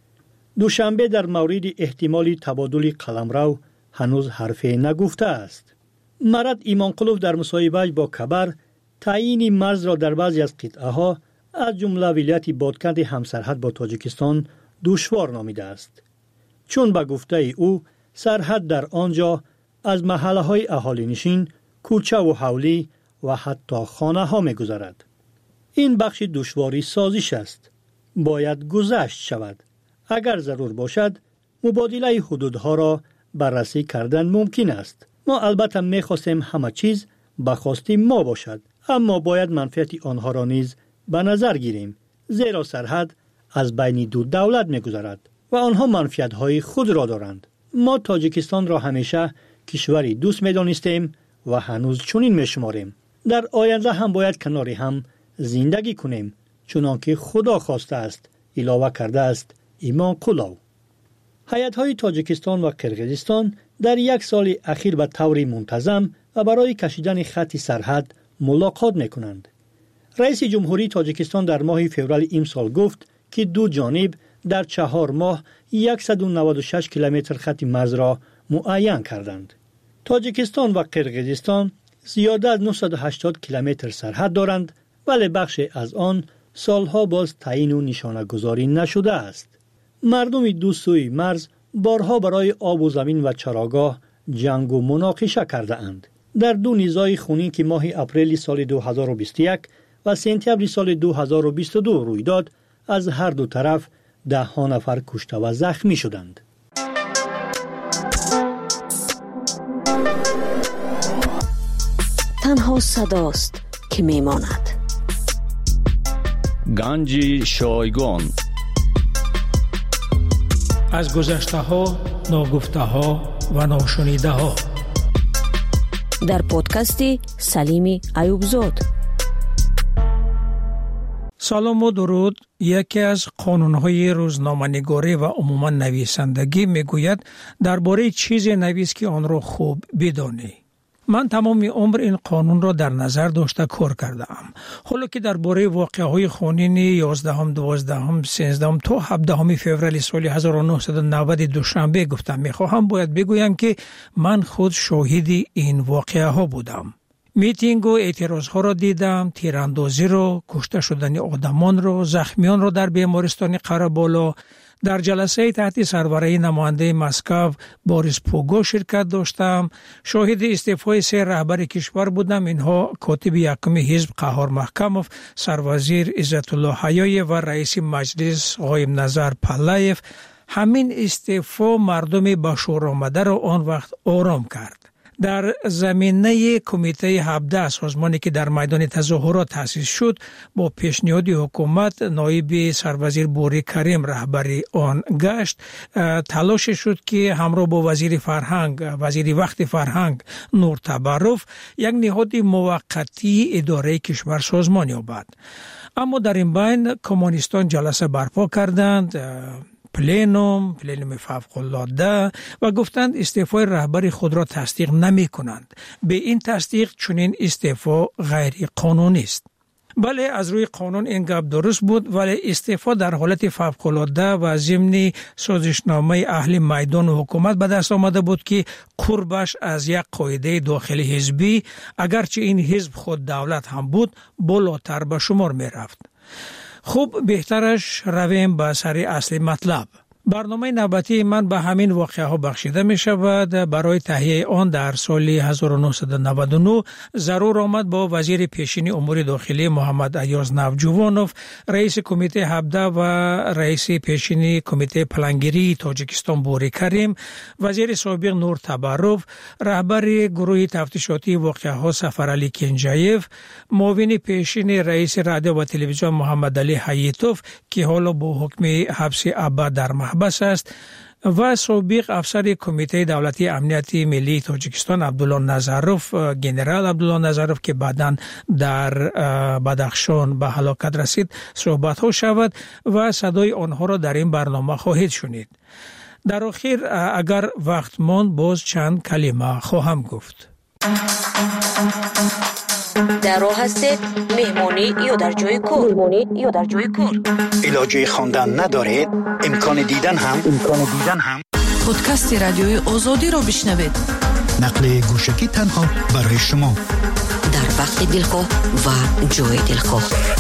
دوشنبه در مورد احتمالی تبادل قلمرو هنوز حرفی نگفته است. مراد ایمانقلوف در مصاحبه‌اش با خبر تعیین مرز را در بعضی از قطعه‌ها از جمله ولایت بادکند همسرحد با تاجیکستان دشوار نامیده است. چون به گفته او سرحد در آنجا از محله‌های اهالی نشین، کوچه و حولی و حتی خانه‌ها می‌گذرد. این بخش دشواری سازش است. باید گذشت شود. اگر ضرور باشد مبادله حدودها را بررسی کردن ممکن است. ما البته می‌خواستیم همه چیز به خواست ما باشد، اما باید منفعت آنها را نیز به نظر گیریم، زیرا سرحد از بین دو دولت می‌گذرد و آنها منفعت‌های خود را دارند. ما تاجیکستان را همیشه کشوری دوست می‌دانستیم و هنوز چنین می‌شماریم. در آینده هم باید کنار هم زندگی کنیم، چنانکه خدا خواسته است، علاوه کرده است ایمانقلو. هیئت‌های تاجیکستان و قرقیزستان در یک سال اخیر به طور منتظم و برای کشیدن خط سرحد ملاقات میکنند. رئیس جمهوری تاجیکستان در ماه فوریه امسال گفت که دو جانب در 4 ماه 196 کیلومتر خط مرز را معین کردند. تاجیکستان و قرقیزستان زیاده از 980 کیلومتر سرحد دارند، ولی بخش از آن سالها باز تعیین و نشانه گذاری نشده است. مردم دو سوی مرز بارها برای آب و زمین و چراگاه جنگ و مناقشه کرده اند. در دو نزاع خونین که ماه اپریل سال 2021 و سپتامبر سال 2022 روی داد، از هر دو طرف 10 نفر کشته و زخمی شدند. تنها صداست که میماند. گنج شایگان. از گذشته ها، ناگفته ها و ناشنیده ها. در پادکست سلیم ایوبزاد. سلام و درود. یکی از قانون‌های روزنامه‌نگاری و عموما نویسندگی میگوید درباره چیزی نویس که آن را خوب بدانی. من تمام عمر این قانون را در نظر داشته کار کردم. حالا که درباره واقعه‌های خونین 11 12 13 تا 17 فوریه سال 1990 دوشنبه گفتم می‌خواهم باید بگویم که من خود شاهد این واقعه‌ها بودم. میتینگ و اعتراضها را دیدم، تیراندازی را، کشته شدن آدمان را، زخمیان را در بیمارستان قره‌بالا. در جلسه تحت سربرایی نماینده مسکو بوریس پوگو شرکت داشتم. شاهد استعفای 3 رهبر کشور بودم. اینها کاتب یکم حزب قهار محکموف، سروزیر عزت الله حیایی و رئیس مجلس قایم نظر پلایف. همین استعفا مردم به شور آمده را آن وقت آرام کرد. در زمینه کمیته 17 سازمانی که در میدان تظاهرات تأسیس شد، با پیشنهاد حکومت نایب سروزیر بوری کریم رهبری آن گشت. تلاش شد که همراه با وزیر وقت فرهنگ نور تبرف یک نهاد موقتی اداره کشور سازمان یابد. اما در این بین کمونیستان جلسه برپا کردند، پلینوم فوق‌العاده، و گفتند استعفای رهبر خود را تصدیق نمی کنند. به این تصدیق چنین استعفا غیر قانونی است. بله، از روی قانون این گپ درست بود، ولی استعفا در حالت فوق‌العاده و ضمن سازشنامه اهل میدان و حکومت به دست آمده بود که قربش از یک قاعده داخلی حزبی، اگرچه این حزب خود دولت هم بود، بالاتر به شمار می رفت. خوب، بهترش رویم به سر اصل مطلب. برنامه نوبتی من به همین واقعه ها بخشیده می شود. برای تهیه آن در سال 1999 ضرور آمد با وزیر پیشین امور داخلی محمد ایاز نوجوانوف، رئیس کمیته 17 و رئیس پیشین کمیته پلانگیری تاجیکستان بوری کریم، وزیر سابق نور تبرف، رهبر گروه تفتیشاتی واقعه ها سفرعلی کنجایف، معاون پیشین رئیس رادیو و تلویزیون محمد علی حییتوف که حالا با حکم حبس ابد در بس است، و سابق افسر کمیته دولتی امنیت ملی تاجیکستان عبدالله نظروف، گنرال عبدالله نظروف که بعداً در بدخشان به هلاکت رسید، صحبت ها شود و صدای آنها را در این برنامه خواهید شنید. در آخر اگر وقت ماند باز چند کلمه خواهم گفت. در راه هستید، مهمانی یا در جای کار. علاجه خواندن ندارید، امکان دیدن هم. پادکست رادیوی آزادی را بشنوید. نقل گوشکی تنها برای شما، در وقت دلخواه و جای دلخواه.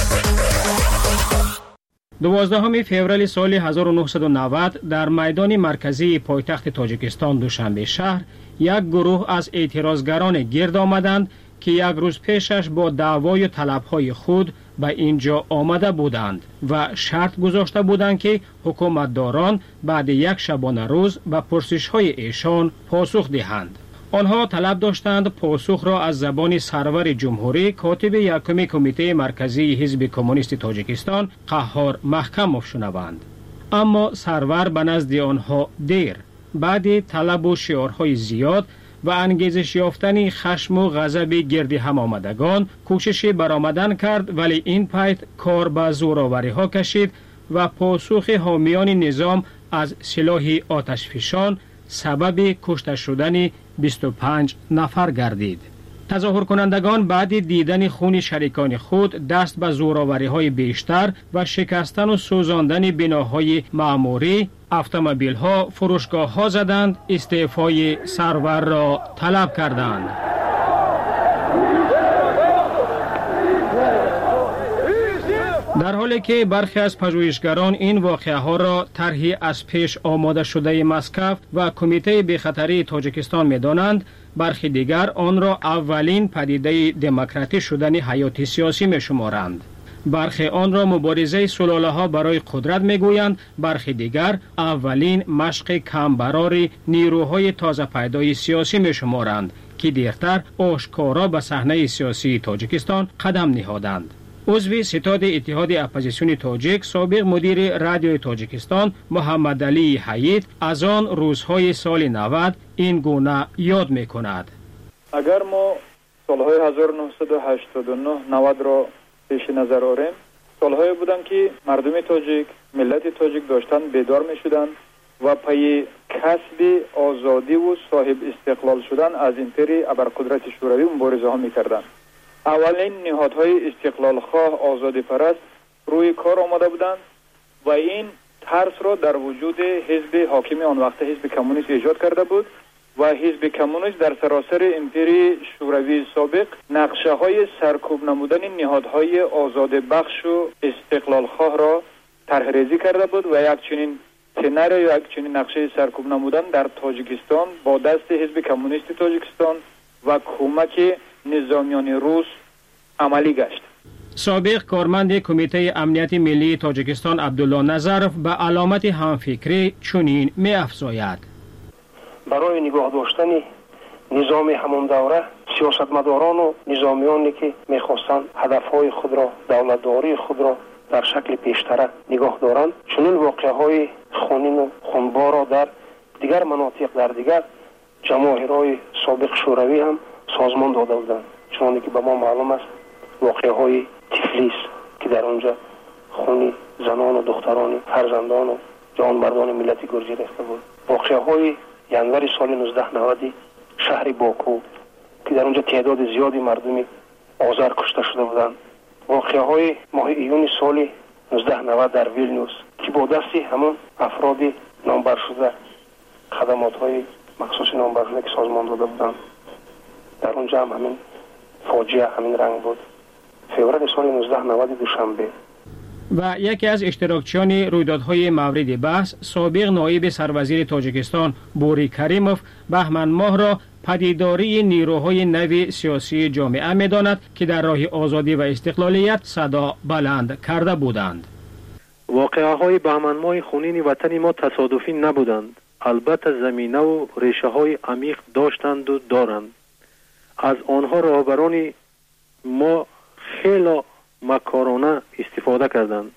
12 فوریه سال 1990 در میدان مرکزی پایتخت تاجیکستان دوشنبه شهر یک گروه از اعتراضگران گرد آمدند که یک روز پیشش با دعوای و طلبهای خود به اینجا آمده بودند و شرط گذاشته بودند که حکومتداران بعد یک شبانه روز به پرسش‌های ایشان پاسخ دهند. آنها طلب داشتند پاسخ را از زبان سرور جمهوری کاتب یکم کمیته مرکزی حزب کمونیست تاجیکستان قهار محکموف شنوند. اما سرور به نزد آنها دیر، بعد طلب و شعارهای زیاد و انگیزش یافتن خشم و غضب گرد هم آمدگان کوشش برآمدن کرد، ولی این پایت کار به زورآوری ها کشید و پاسخ حامیان نظام از سلاح آتشفشان سبب کشته شدن 25 نفر گردید. تظاهر کنندگان بعد دیدن خون شریکان خود دست به زورآوری‌های بیشتر و شکستن و سوزاندن بناهای معموری، اتومبیل‌ها، فروشگاه‌ها زدند، استعفای سرور را طلب کردند. در حالی که برخی از پژوهشگران این واقعه‌ها را طرحی از پیش آماده شده مسکو و کمیته بی‌خطری تاجیکستان می‌دانند، برخی دیگر آن را اولین پدیده دموکراتیک شدن حیات سیاسی می‌شمارند. برخی آن را مبارزه سلاله‌ها برای قدرت می‌گویند، برخی دیگر اولین مشق کمبرار نیروهای تازه پیدای سیاسی می‌شمارند که دیرتر آشکارا به صحنه سیاسی تاجیکستان قدم نهادند. عضو ستاد اتحاد اپوزیسیون تاجیک، سابق مدیر رادیوی تاجیکستان محمد علی حیید از آن روزهای سال 90 این گونه یاد می‌کند. اگر ما سالهای 1989 90 را پیش نظر آوریم، سالهایی بودند که مردم تاجیک، ملت تاجیک داشتن بیدار می‌شدند و پای کسب آزادی و صاحب استقلال شدن از امپری ابرقدرت شوروی مبارزه ها می‌کردند. اولین نهادهای استقلال خواه آزادی پرست روی کار آمده بودند و این ترس را در وجود حزب حاکم آن وقت حزب کمونیست ایجاد کرده بود و حزب کمونیست در سراسر امپری شوروی سابق نقشه های سرکوب نمودن نهادهای آزاد بخش و استقلال خواه را طرح ریزی کرده بود و یک چنین سناریو یا یک چنین نقشه سرکوب نمودن در تاجیکستان با دست حزب کمونیست تاجیکستان و کمک نظامیان روس عملی گشت. سابق کارمند کمیته امنیت ملی تاجیکستان عبدالله نظرف به علامت همفکری چنین می افزاید: برای نگاه داشتن نظام همون دوره سیاستمداران و نظامیانی که میخواستند هدفهای خود را، دولتداری خود را در شکل پیشتره نگاه دارند، چنین واقعه‌های خونین و خونبار را در دیگر مناطق، در دیگر جماهیرهای سابق شوروی هم سازمان داده بودند. چون که به ما معلوم است واقعه‌های تفلیس که در آنجا خون زنان و دختران، فرزندان و جوانمردان ملت گرجی ریخته بود. واقعه‌های ینور سال 1990 شهر باکو که در آنجا تعداد زیادی مردم آذر کشته شده بودند. واقعه‌های ماه ایون سال 1990 در ویلنیوس که با دست همون افراد نامبر شده خدمات‌های مخصوص نامبر شده که سازمان داده بودند، در اونجا هم همین فاجعه همین رنگ بود. فوریه سال 1990 دوشنبه. و یکی از اشتراکچیان رویدادهای مورد بحث، سابق نایب سروزیر تاجیکستان بوری کریموف، بهمن ماه را پدیداری نیروهای نو سیاسی جامعه می‌داند که در راه آزادی و استقلالیت صدا بلند کرده بودند. واقعه‌های بهمن ماه خونین وطن ما تصادفی نبودند. البته زمینه و ریشه‌های عمیق داشتند و دارند. از آنها رهبران ما خیلی مکارانه استفاده کردند.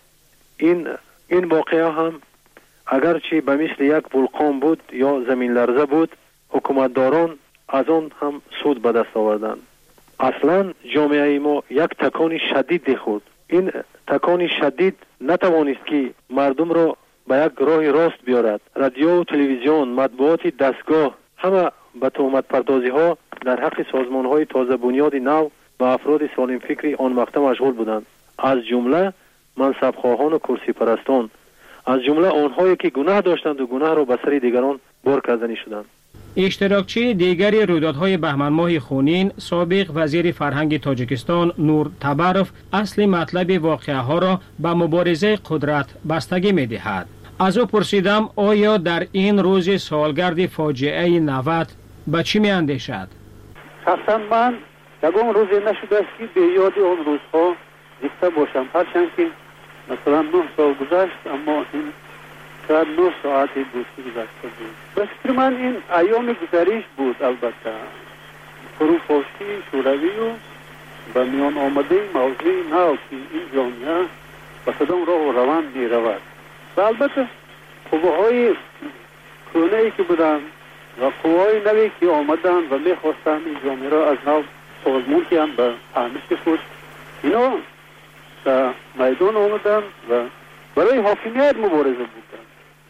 این واقعه هم اگرچه به مثل یک ولکان بود یا زمین لرزه بود، حکومتداران از آن هم سود به دست آوردند. اصلا جامعه ما یک تکان شدید خورد. این تکان شدید نتوانست که مردم را به یک راه راست بیارد. رادیو و تلویزیون، مطبوعات دستگاه همه به تهمت پردازی ها در حق سازمان های تازه بنیاد نو و افراد سالم فکری آن وقت مشغول بودند، از جمله منصب خواهان و کرسی پرستان، از جمله آنهایی که گناه داشتند و گناه را به سر دیگران بار کردنی شدند. اشتراکچی دیگری رویدادهای بهمن ماه خونین، سابق وزیر فرهنگ تاجیکستان نور تبروف، اصل مطلب واقعه ها را به مبارزه قدرت بستگی می دهد. از او پرسیدم آیا در این روز سالگرد فاجعه 90 به چی می اندیشد؟ شخصا من یکم روزی نشده است که به یاد آن روزها زنده باشم، هرچند که مثلا 9 سال گذشت، اما این شاید 9 ساعت دوستی گذشته بود. به فکر من این ایام گذریش بود. البته فروپاشی شوروی و به میان آمده موضوع نو که این جامعه به کدام راه و روان می رود و البته قوه‌های کهنه‌ای که بودند و قوه‌های نوی که آمدند و می‌خواستند این جامعه را از نو سازمان کنند به فهمش خود، اینا در میدان آمدند و برای حاکمیت مبارزه بودند.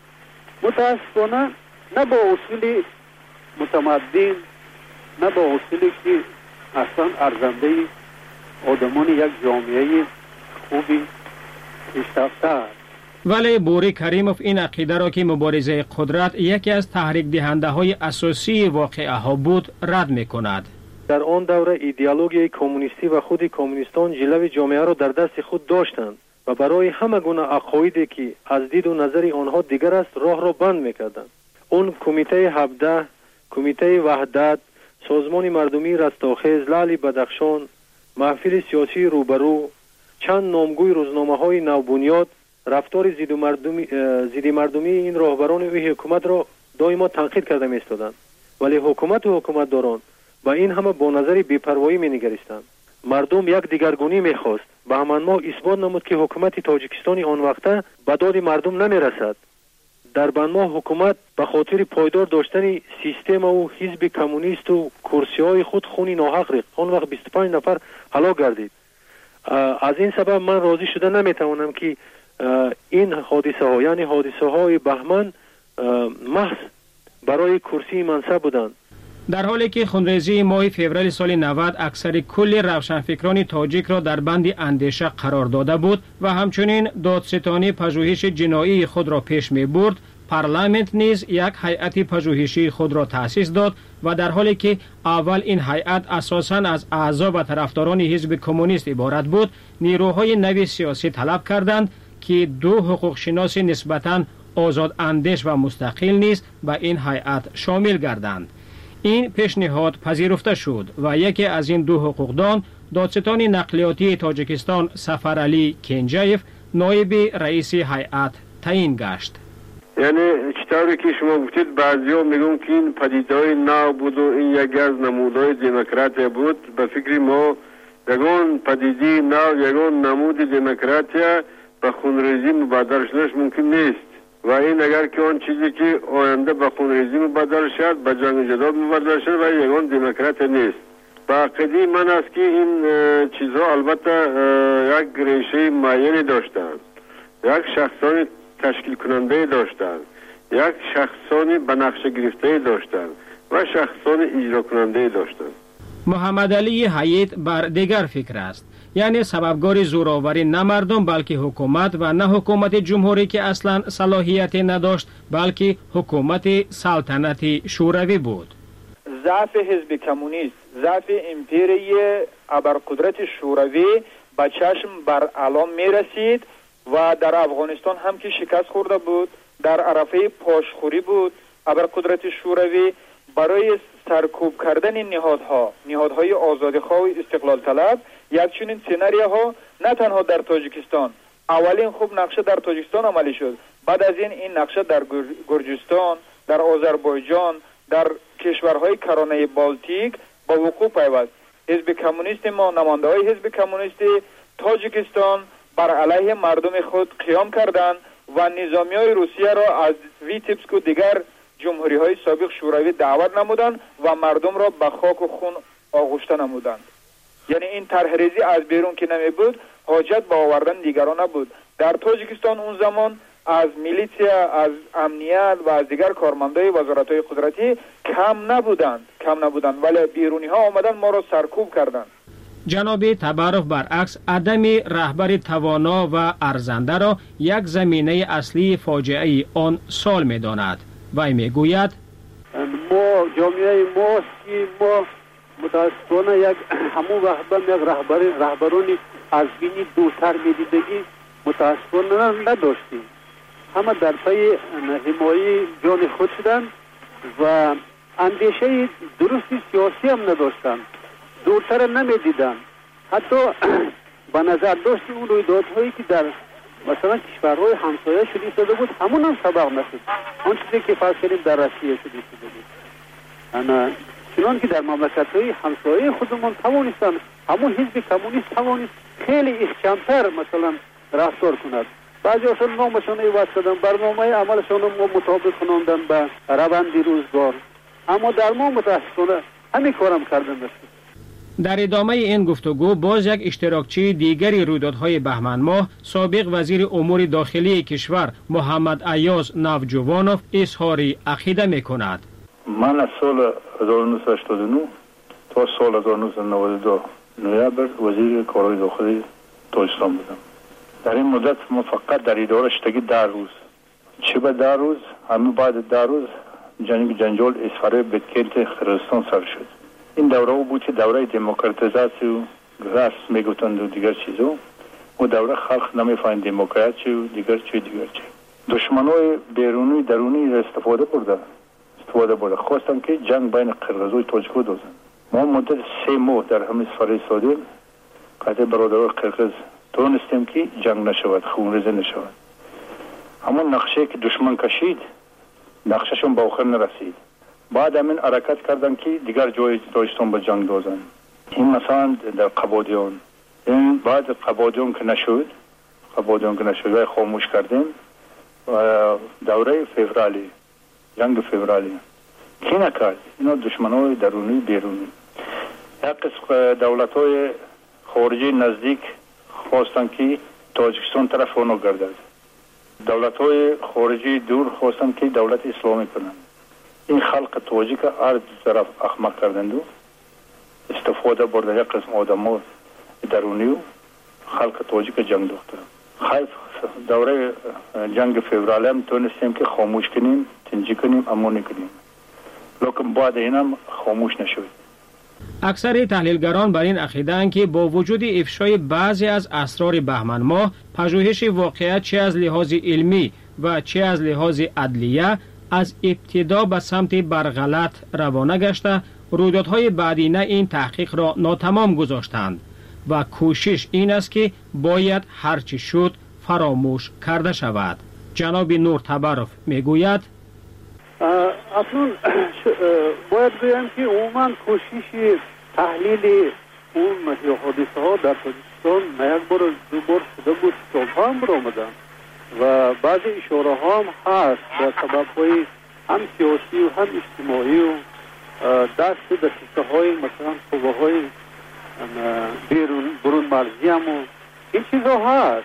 متاسفانه نه با اصول متمدن، نه با اصولی که اصلا ارزنده آدمان یک جامعه خوبی پیشرفته است. ولی بوری کریموف این عقیده را که مبارزه قدرت یکی از تحریک دهنده های اساسی واقعه ها بود رد می کند. در آن دوره ایدئولوژی کمونیستی و خود کمونیستان جلوه جامعه را در دست خود داشتند و برای همه گونه عقایدی که از دید و نظر آنها دیگر است راه را بند می‌کردند. اون کمیته 17، کمیته وحدت، سازمان مردمی رستاخیز، لعل بدخشان، محفل سیاسی روبرو، چند نامگوی روزنامه‌های نوبنیاد رفتار ضد مردمی این راهبران و حکومت را دائما تنقید کرده می‌ایستادند. ولی حکومت و حکومتداران با این همه با نظر بی‌پروایی می‌نگریستند. مردم یک دیگرگونی می‌خواست. به همان ما اثبات نمود که حکومت تاجیکستان آن وقته به داد مردم نمی‌رسد. در بنما حکومت به خاطر پایدار داشتن سیستم و حزب کمونیست و کرسی‌های خود خون ناحق ریخت. آن وقت 25 نفر هلاک گردید. از این سبب من راضی شده نمی‌توانم که این حادثه ها یعنی حادثه های بهمن محض برای کرسی منصب بودند. در حالی که خونریزی ماه فوریه سال 90 اکثر کل روشنفکران تاجیک را در بند اندیشه قرار داده بود و همچنین دادستانی پژوهش جنایی خود را پیش می برد، پارلمانت نیز یک هیئت پژوهشی خود را تأسیس داد و در حالی که اول این هیئت اساساً از اعضا و طرفداران حزب کمونیست عبارت بود، نیروهای نوی سیاسی طلب کردند که دو حقوق شناس نسبتاً آزاد اندیش و مستقل نیز به این هیئت شامل گردند. این پیشنهاد پذیرفته شد و یکی از این دو حقوقدان دادستان نقلیاتی تاجیکستان سفرعلی کنجایف نایب رئیس هیئت تعیین گشت. یعنی چطوری که شما گفتید بعضیا میگن که این پدیده‌های نو بود و این یکی از نمودهای دموکراسی بود. به فکر ما یگان پدیده نو یگان نمود دموکراسی به خونریزی مبادر شدنش ممکن نیست و این اگر که آن چیزی که آینده به خونریزی مبادر شد به جنگ جدال مبادر شد و یگان دموکراسی نیست. به عقیده من است که این چیزها البته یک ریشه معینی داشتند، یک شخصانی تشکیل کننده داشتند، یک شخصانی به نقشه گرفته داشتند و شخصانی اجرا کننده داشتند. محمد علی حیات بر دیگر فکر است، یعنی سببگار زوراوری نه مردم بلکه حکومت و نه حکومت جمهوری که اصلا صلاحیت نداشت بلکه حکومت سلطنتی شوروی بود. ضعف حزب کمونیست، ضعف امپیری ابرقدرت شوروی به چشم بر علام می رسید و در افغانستان هم که شکست خورده بود، در عرفه پاشخوری بود. ابرقدرت شوروی برای سرکوب کردن نهادهای آزادیخواه و استقلال طلب یک چنین سناریوها نه تنها در تاجیکستان، اولین خوب نقشه در تاجیکستان عملی شد، بعد از این نقشه در گرجستان، در آذربایجان، در کشورهای کرانه بالتیک با وقوع پیوست. حزب کمونیست ما، نماینده‌های حزب کمونیست تاجیکستان بر علیه مردم خود قیام کردند و نظامیای روسیه را از ویتبسک و دیگر جمهوری‌های سابق شوروی دعوت نمودند و مردم را به خاک و خون آغشته نمودند. یعنی این طرحریزی از بیرون که نمی بود، حاجت به آوردن دیگران نبود. در تاجیکستان اون زمان از میلیتیا، از امنیت و از دیگر کارمندای وزارت‌های قدرتی کم نبودند ولی بیرونی ها آمدن ما را سرکوب کردند. جناب تبارف برعکس عدم رهبر توانا و ارزنده را یک زمینه اصلی فاجعه آن سال می‌داند. وی میگوید ما جامعه ماست که ما متاسفانه یک همون رهبرانی از بینی دورتر میدیدگی متاسفانه نداشتیم. همه در پی حمایت جان خود شدن و اندیشه درستی سیاسی هم نداشتن، دورتر نمیدیدن. حتی به نظر داشت اون رویدادهایی که در مثلا کشورهای همسایه شده بود همون هم سبق نشد. آن چیزی که فرض کردیم در روسیه شده بود. چنان که در مملکت‌های همسایه خودمون توانستن همون حزب کمونیست توانست خیلی کمتر مثلا رفتار کند. بعضی اصلا نامشان عوض کردن، برنامه عملشان رو مطابق کناندن به روند روزگار، اما در ما متاسفانه همین کارم کردن است. در ادامه این گفتگو باز یک اشتراکچی دیگری رویدادهای بهمن ماه سابق وزیر امور داخلی کشور محمد ایاز نوجوانوف اظهار عقیده می‌کند. من از سال 1989 تا سال 1992 نوامبر وزیر کارهای داخلی تاجیکستان بودم. در این مدت ما فقط در اداره شدگی 10 روز، چه به 10 روز، همین بعد 10 روز جنجال اسفاره بتکنت قرقیزستان سر شد. این دوره بود که دوره دموکراتیزاسی و رسم میگفتند و دیگر چیزا. و دوره خلق نمیفهمید دموکراسی و دیگر چی. دشمنای بیرونی درونی را استفاده برده خواستن که جنگ بین قرقیز و تاجیک دوزن. ما مدت 3 ماه در همین سفر ایستادیم، قطع برادران قرقیز تونستیم که جنگ نشود، خونریزی نشود. اما نقشه که دشمن کشید نقشهشون به آخر نرسید. بعد همین حرکت کردن که دیگر جای تاجیکستان به جنگ دوزن. این مثلا در قبادیان، این بعد قبادیان که نشد و خاموش کردیم. دوره فوریه، جنگ فوریه کی نکرد؟ اینا دشمنای درونی بیرونی. یک قسم دولت‌های خارجی نزدیک خواستن که تاجیکستان طرف اونو گردد. دولت‌های خارجی دور خواستن که دولت اسلامی کنند. این خلق تاجیک هر طرف احمق کردند و استفاده برده یک قسم آدم‌ها درونی و خلق تاجیک جنگ دوختن. خیف دوره جنگ فوریه هم تونستیم که خاموش کنیم، تنجی کنیم، امانی کنیم. لیکن بعد اینم خاموش نشد. اکثر تحلیلگران بر این عقیده‌اند که با وجود افشای بعضی از اسرار بهمن ماه، پژوهش واقعیت چه از لحاظ علمی و چه از لحاظ عدلیه از ابتدا به سمت برغلط روانه گشته، رویدادهای بعدینه این تحقیق را ناتمام گذاشتند و کوشش این است که باید هرچی شد فراموش کرده شود. جناب نور تبرف میگوید اصلا باید بگم که عموما کوشش تحلیل اون حادثه ها در تاجیکستان یک بار دو بار شده بود، کتاب هم برآمدن و بعضی اشاره ها هم هست به سبب های هم سیاسی و هم اجتماعی و دست دقیقه های مثلا قوه های برون مرزی هم و این چیزا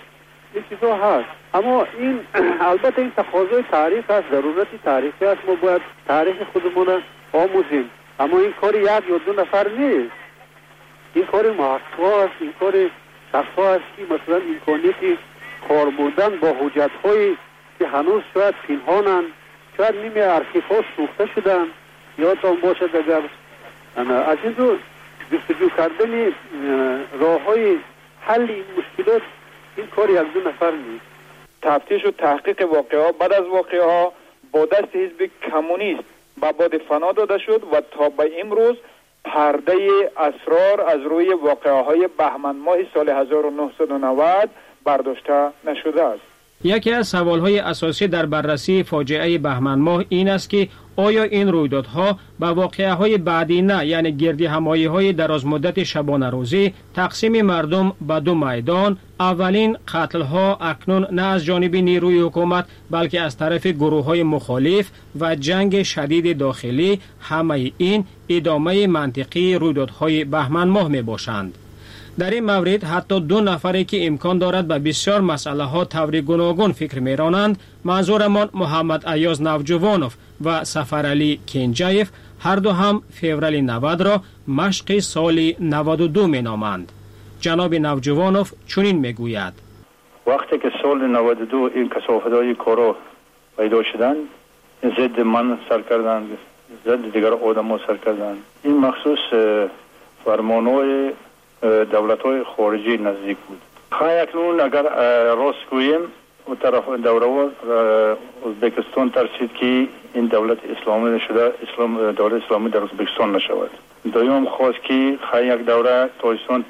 هست. اما این البته این تقاضای تاریخ است، ضرورت تاریخی است. ما باید تاریخ خودمون آموزیم، اما این کار یک یا دو نفر نیست. این کار محقق است، این کار شخصا است که مثلا امکانیت کار بردن با حجت هایی که هنوز شاید پنهانند، شاید نیمه ارشیف ها سوخته شدن. یادتان باشد اگر از این رو جستجو کردن راه های حل این مشکلات این کار یک دو نفر نیست. تفتیش و تحقیق واقعه ها بعد از واقعه ها با دست حزب کمونیست به باد فنا داده شد و تا به امروز پرده اسرار از روی واقعه های بهمن ماه سال 1990 برداشته نشده است. یکی از سوالهای اساسی در بررسی فاجعه بهمن ماه این است که آیا این رویدادها به واقعه‌های بعدی نه، یعنی گردی همایی‌های درازمدت شبانه روزی، تقسیم مردم به دو میدان، اولین قتل‌ها اکنون نه از جانب نیروی حکومت بلکه از طرف گروه‌های مخالف و جنگ شدید داخلی، همه این ادامه منطقی رویدادهای بهمن ماه میباشند. در این مورد حتی دو نفری که امکان دارد به بسیار مسئله ها طور گوناگون فکر میرانند، منظورمان محمد ایاز نوجوانوف و سفرعلی کنجایف، هر دو هم فوریه 90 را مشق سال 92 می نامند. جناب نوجوانوف چنین میگوید: وقتی که سال 92 این کثافت‌های کارا پیدا شدند، ضد من سر کردند، ضد دیگر آدم‌ها سر کردند. این مخصوص فرمان‌های دولت‌های خارجی نزدیک بود. اکنون اگر راست گوییم و طرف دوره ازبکستان ترسید که این دولت اسلامی نشده، دولت اسلامی در ازبکستان نشود. دوم خواست که یک دوره تاجیکستان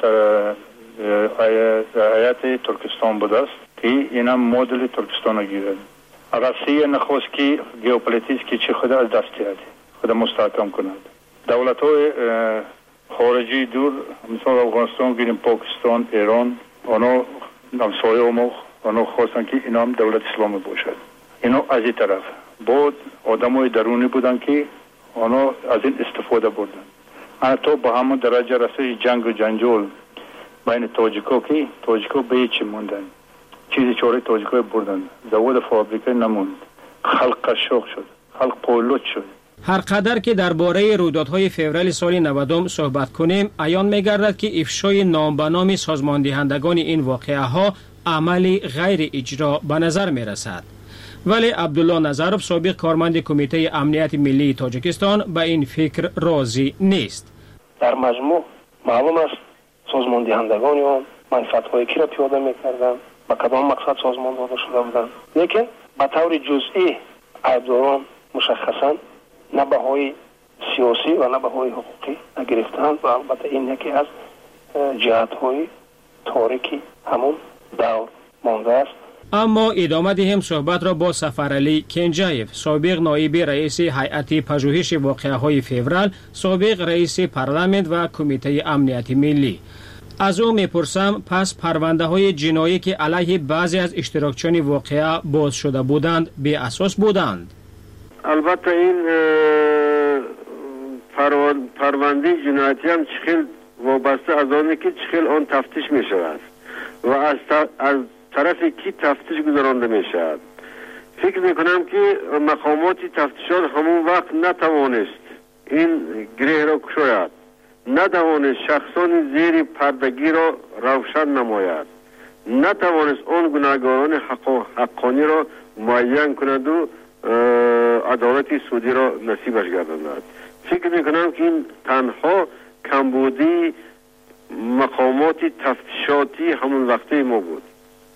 هیئت ترکستان بود است که اینم مدل ترکستان گیرد. روسیه نخواست که ژئوپلیتیک چی خود از دست دهد، خود مستحکم کند. دولت‌های خارجی دور مثل افغانستان گیریم، پاکستان، ایران، آنها همسایه ما آنها خواستن که اینا هم دولت اسلامی باشد. اینا از این طرف بود آدمای درونی بودن که آنها از این استفاده بردن. حتی با همون درجه رسید جنگ و جنجال بین تاجیکا که تاجیکا به هیچی موندن، چیزی چاره تاجیکا بردن، زواد فابریکه نموند، خلق قشاق شد، خلق پایلوت شد. هر قدر که درباره رویدادهای فوریه سال 90 صحبت کنیم، عیان می‌گردد که افشای نام به نام سازماندهندگان این واقعه ها عملی غیر اجرا به نظر می‌رسد. ولی عبدالله نظرов سابق کارمند کمیته امنیت ملی تاجیکستان به این فکر راضی نیست. در مجموع معلوم است سازماندهندگان آن منفعت‌های کی را پیاده می‌کردند، با کدام مقصد سازمان داده شده بودند، لیکن به طور جزئی عیبداران مشخصاً نه بهای سیاسی و نه بهای حقوقی نگرفتند و البته این یکی از جهت‌های تاریکی همون دور مانده است. اما ادامه دهیم صحبت را با سفرعلی کنجایف، سابق نایب رئیس هیئت پژوهش واقعه‌های فوریه، سابق رئیس پارلمان و کمیته امنیت ملی. از او میپرسم پس پرونده های جنایی که علیه بعضی از اشتراکچیان واقعه باز شده بودند بی اساس بودند؟ البته این پرونده جنایتی هم چخیل وابسته از آنه که چخیل آن تفتیش می شود و از طرف کی تفتیش گذرانده می شود. فکر می کنم که مقامات تفتیشات همون وقت نتوانست این گره را کشاید، نتوانست شخصان زیر پردگی را روشن نماید، نتوانست آن گناهکاران حقانی را معین کند و عدالت سودی را نصیبش گرداند. فکر میکنم که این تنها کمبودی مقامات تفتیشاتی همون وقته ما بود.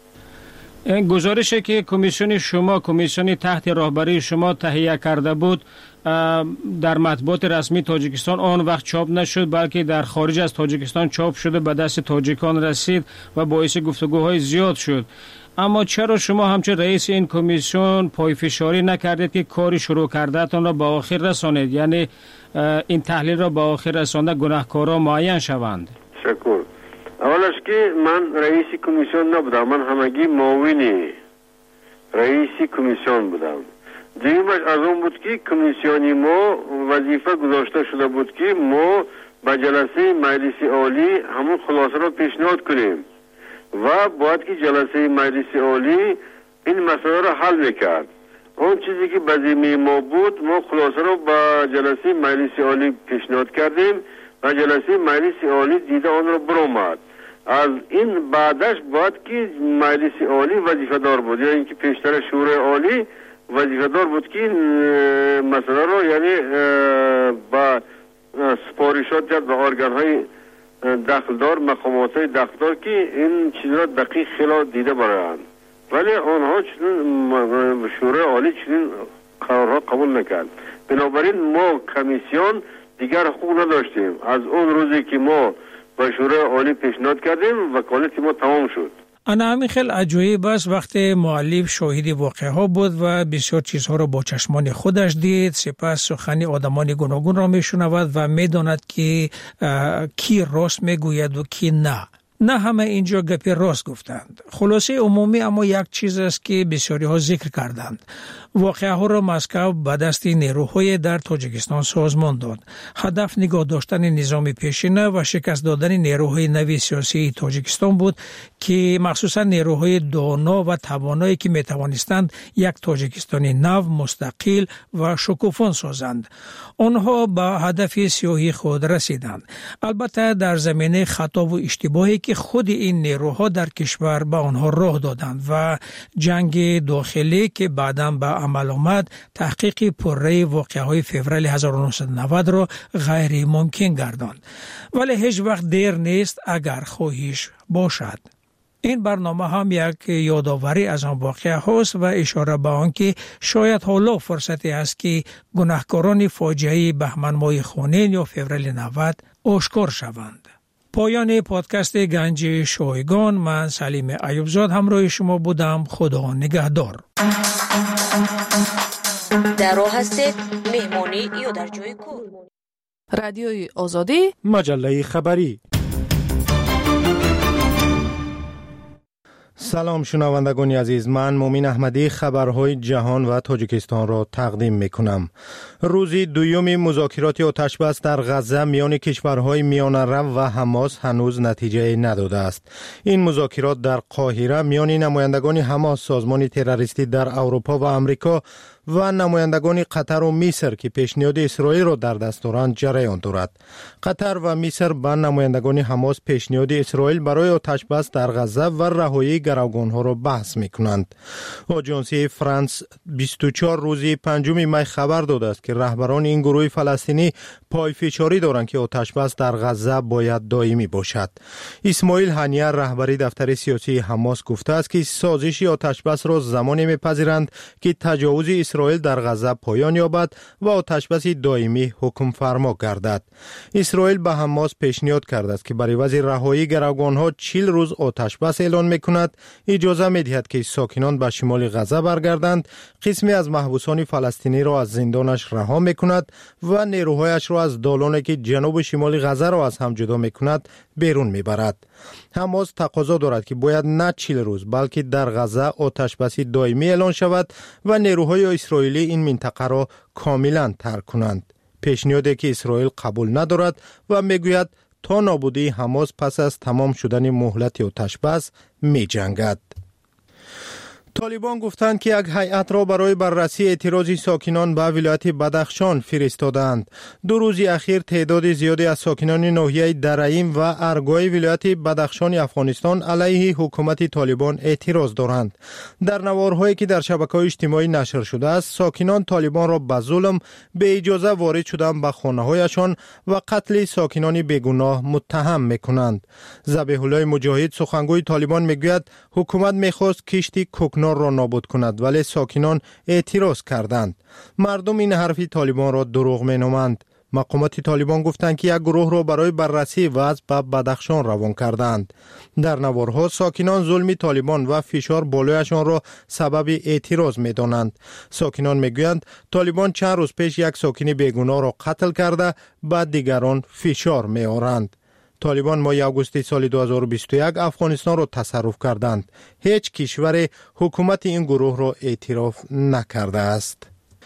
گزارشی که کمیسیون شما، کمیسیون تحت راهبری شما تهیه کرده بود در مطبوعات رسمی تاجیکستان آن وقت چاپ نشد، بلکه در خارج از تاجیکستان چاپ شده به دست تاجیکان رسید و باعث گفتگوهای زیاد شد. اما چرا شما همچون رئیس این کمیسیون پایفشاری نکردید که کاری شروع کردهتان را به آخر رسانید، یعنی این تحلیل را به آخر رسانده گناهکاران معین شوند؟ شکر. اولش که من رئیس کمیسیون نبودم، من همگی معاون رئیس کمیسیون بودم. دیگرش از اون بود که کمیسیونی ما وظیفه گذاشته شده بود که ما به جلسه مجلس عالی همون خلاصه را پیشنهاد کنیم و باید که جلسه مجلس عالی این مسئله را حل میکرد. اون چیزی که به ذمه ما بود، ما خلاصه را به جلسه مجلس عالی پیشنهاد کردیم و جلسه مجلس عالی دیده آن را برآمد. از این بعدش باید که مجلس عالی وظیفه دار بود، یا اینکه پیشتر شورای عالی وظیفه دار بود که این مسئله را یعنی با سپارشات کرد به ارگان‌های دخلدار، مقامات دخلدار که این چیز را دقیق خیلی دیده برایند، ولی آنها چنین شورای عالی چنین قرارها قبول نکرد. بنابراین ما کمیسیون دیگر حقوق نداشتیم. از اون روزی که ما به شورای عالی پیشنهاد کردیم وکالت ما تمام شد. انا همین خیلی عجایب است وقتی مؤلف شاهد واقعه ها بود و بسیار چیزها را با چشمان خودش دید، سپس سخن آدمان گوناگون را میشنود و میداند که کی راست میگوید و کی نه. نه همه اینجا گپی راست گفتند. خلاصه عمومی اما یک چیز است که بسیاری ها ذکر کردند. واقعه ها را مسکو به دست نیروهای در تاجیکستان سازمان داد. هدف نگاه داشتن نظام پیشینه و شکست دادن نیروهای نوی سیاسی تاجیکستان بود که مخصوصا نیروهای دانا و توانایی که می توانستند یک تاجیکستانی نو، مستقل و شکوفان سازند. آنها به هدف سیاهی خود رسیدند. البته در زمینه خطا و اشتباهی که خود این نیروها در کشور به آنها راه دادند و جنگ داخلی که بعداً به عمل آمد تحقیق پرره واقعه‌های فوریه 1990 را غیر ممکن گرداند. ولی هیچ وقت دیر نیست اگر خواهش باشد. این برنامه هم یک یادآوری از آن واقعه هاست و اشاره به آن که شاید حالا فرصتی است که گناهکاران فاجعه بهمن ماه خونین یا فوریه 90 آشکار شوند. پایان پادکست گنج شایگان، من سلیم ایوبزاد همراه شما بودم. خدا نگهدار. در راه هستید، مهمانی یا در جای کار. رادیوی آزادی، مجله خبری. سلام شنوندگان عزیز، من مومین احمدی خبرهای جهان و تاجیکستان را تقدیم میکنم. روزی دوم مذاکرات آتشبس در غزه میان کشورهای میانه-رو و حماس هنوز نتیجه نداده است. این مذاکرات در قاهره میان نمایندگان حماس، سازمان تروریستی در اروپا و امریکا و نمایندگان قطر و مصر که پیشنهاد اسرائیل را در دست دارند جریان دارد. قطر و مصر با نمایندگان حماس پیشنهاد اسرائیل برای آتش بس در غزه و رهایی گروگان‌ها را بحث می‌کنند. آژانس فرانس 24 روز 5 می خبر داده است که رهبران این گروه فلسطینی پای فشاری دارند که آتش بس در غزه باید دائمی باشد. اسماعیل هنیه رهبری دفتر سیاسی حماس گفته است که سازش آتش بس را زمانی می‌پذیرند که تجاوز اسرائیل در غزه پایان یابد و آتش بس دائمی حکم فرما گردد. اسرائیل به حماس پیشنهاد کرده است که برای عوض رهایی گروگان‌ها 40 روز آتش بس اعلان می‌کند، اجازه می‌دهد که ساکنان به شمال غزه برگردند، قسمی از محبوسان فلسطینی را از زندانش رها می‌کند و نیروهایش را از دالانی که جنوب شمال غزه را از هم جدا می‌کند بیرون می‌برد. حماس تقاضا دارد که باید نه 40 روز بلکه در غزه آتش بس دائمی اعلان شود و نیروهای اسرائیلی این منطقه را کاملا ترک کنند. پیشنهادی که اسرائیل قبول ندارد و میگوید تا نابودی حماس پس از تمام شدن مهلت آتش بس می‌جنگد. طالبان گفتند که یک هیئت را برای بررسی اعتراض ساکنان به ولایت بدخشان فرستادند. 2 روز اخیر تعداد زیادی از ساکنان ناحیه درعیم و ارگای ولایت بدخشان افغانستان علیه حکومت طالبان اعتراض دارند. در نوارهایی که در شبکه‌های اجتماعی نشر شده است، ساکنان طالبان را به ظلم به اجازه وارد شدن به خانه‌هایشان و قتل ساکنان بیگناه متهم می‌کنند. ذبیح الله مجاهد سخنگوی طالبان میگوید حکومت می‌خواست کشتی کوکنار را نابود کند ولی ساکنان اعتراض کردند. مردم این حرفی طالبان را دروغ مینامند. مقامات طالبان گفتند که یک گروه را برای بررسی وضع به بدخشان روان کردند. در نوارها ساکنان ظلم طالبان و فشار بالایشان را سبب اعتراض می‌دانند. ساکنان میگویند طالبان چند روز پیش یک ساکن بیگناه را قتل کرده بعد دیگران فشار می‌آورند. طالبان ماه آگوست سال 2021 افغانستان را تصرف کردند. هیچ کشور حکومت این گروه را اعتراف نکرده است.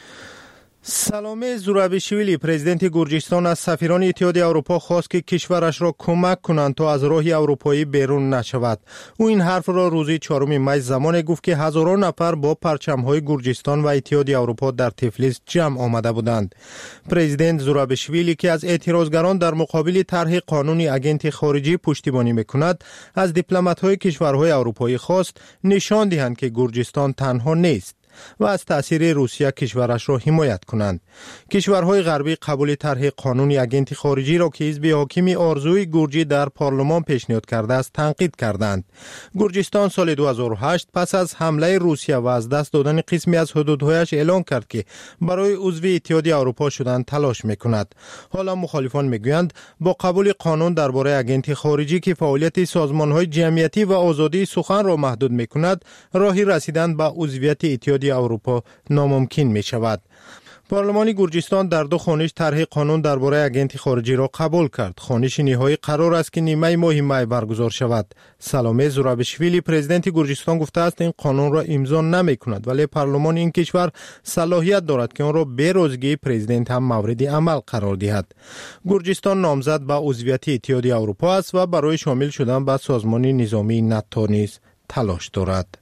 سلامه زورابیشویلی پرزیدنت گرجستان از سفیران اتحادیه اروپا خواست که کشورش را کمک کنند تا از راه اروپایی بیرون نشود. او این حرف را روز 4 می زمانی گفت که هزاران نفر با پرچم‌های گرجستان و اتحادیه اروپا در تفلیس جمع آمده بودند. پرزیدنت زورابیشویلی که از اعتراضگران در مقابل طرح قانون اگنت خارجی پشتیبانی می‌کند، از دیپلمات‌های کشورهای اروپایی خواست نشان دهند که گرجستان تنها نیست و از تأثیر روسیه کشورش را حمایت کنند. کشورهای غربی قبول طرح قانون اگنت خارجی را که حزب حاکم آرزوی گرجی در پارلمان پیشنهاد کرده است تنقید کردند. گرجستان سال 2008 پس از حمله روسیه و از دست دادن قسمی از حدودهایش اعلان کرد که برای عضو اتحادیه اروپا شدن تلاش میکند. حالا مخالفان میگویند با قبول قانون درباره اگنت خارجی که فعالیت سازمانهای جمعیتی و آزادی سخن را محدود میکند، راهی رسیدن به عضویت اتحادیه اروپا ناممکن می شود. پارلمان گرجستان در 2 خوانش طرح قانون درباره اگنت خارجی را قبول کرد. خوانش نهایی قرار است که نیمه ماه می برگزار شود. سلامه زورابیشویلی پرزیدنت گرجستان گفته است این قانون را امضا نمی کند ولی پارلمان این کشور صلاحیت دارد که آن را به روزگی پرزیدنت هم مورد عمل قرار دهد. گرجستان نامزد به عضویت اتحادیه اروپا است و برای شامل شدن به سازمان نظامی ناتو نیز تلاش دارد.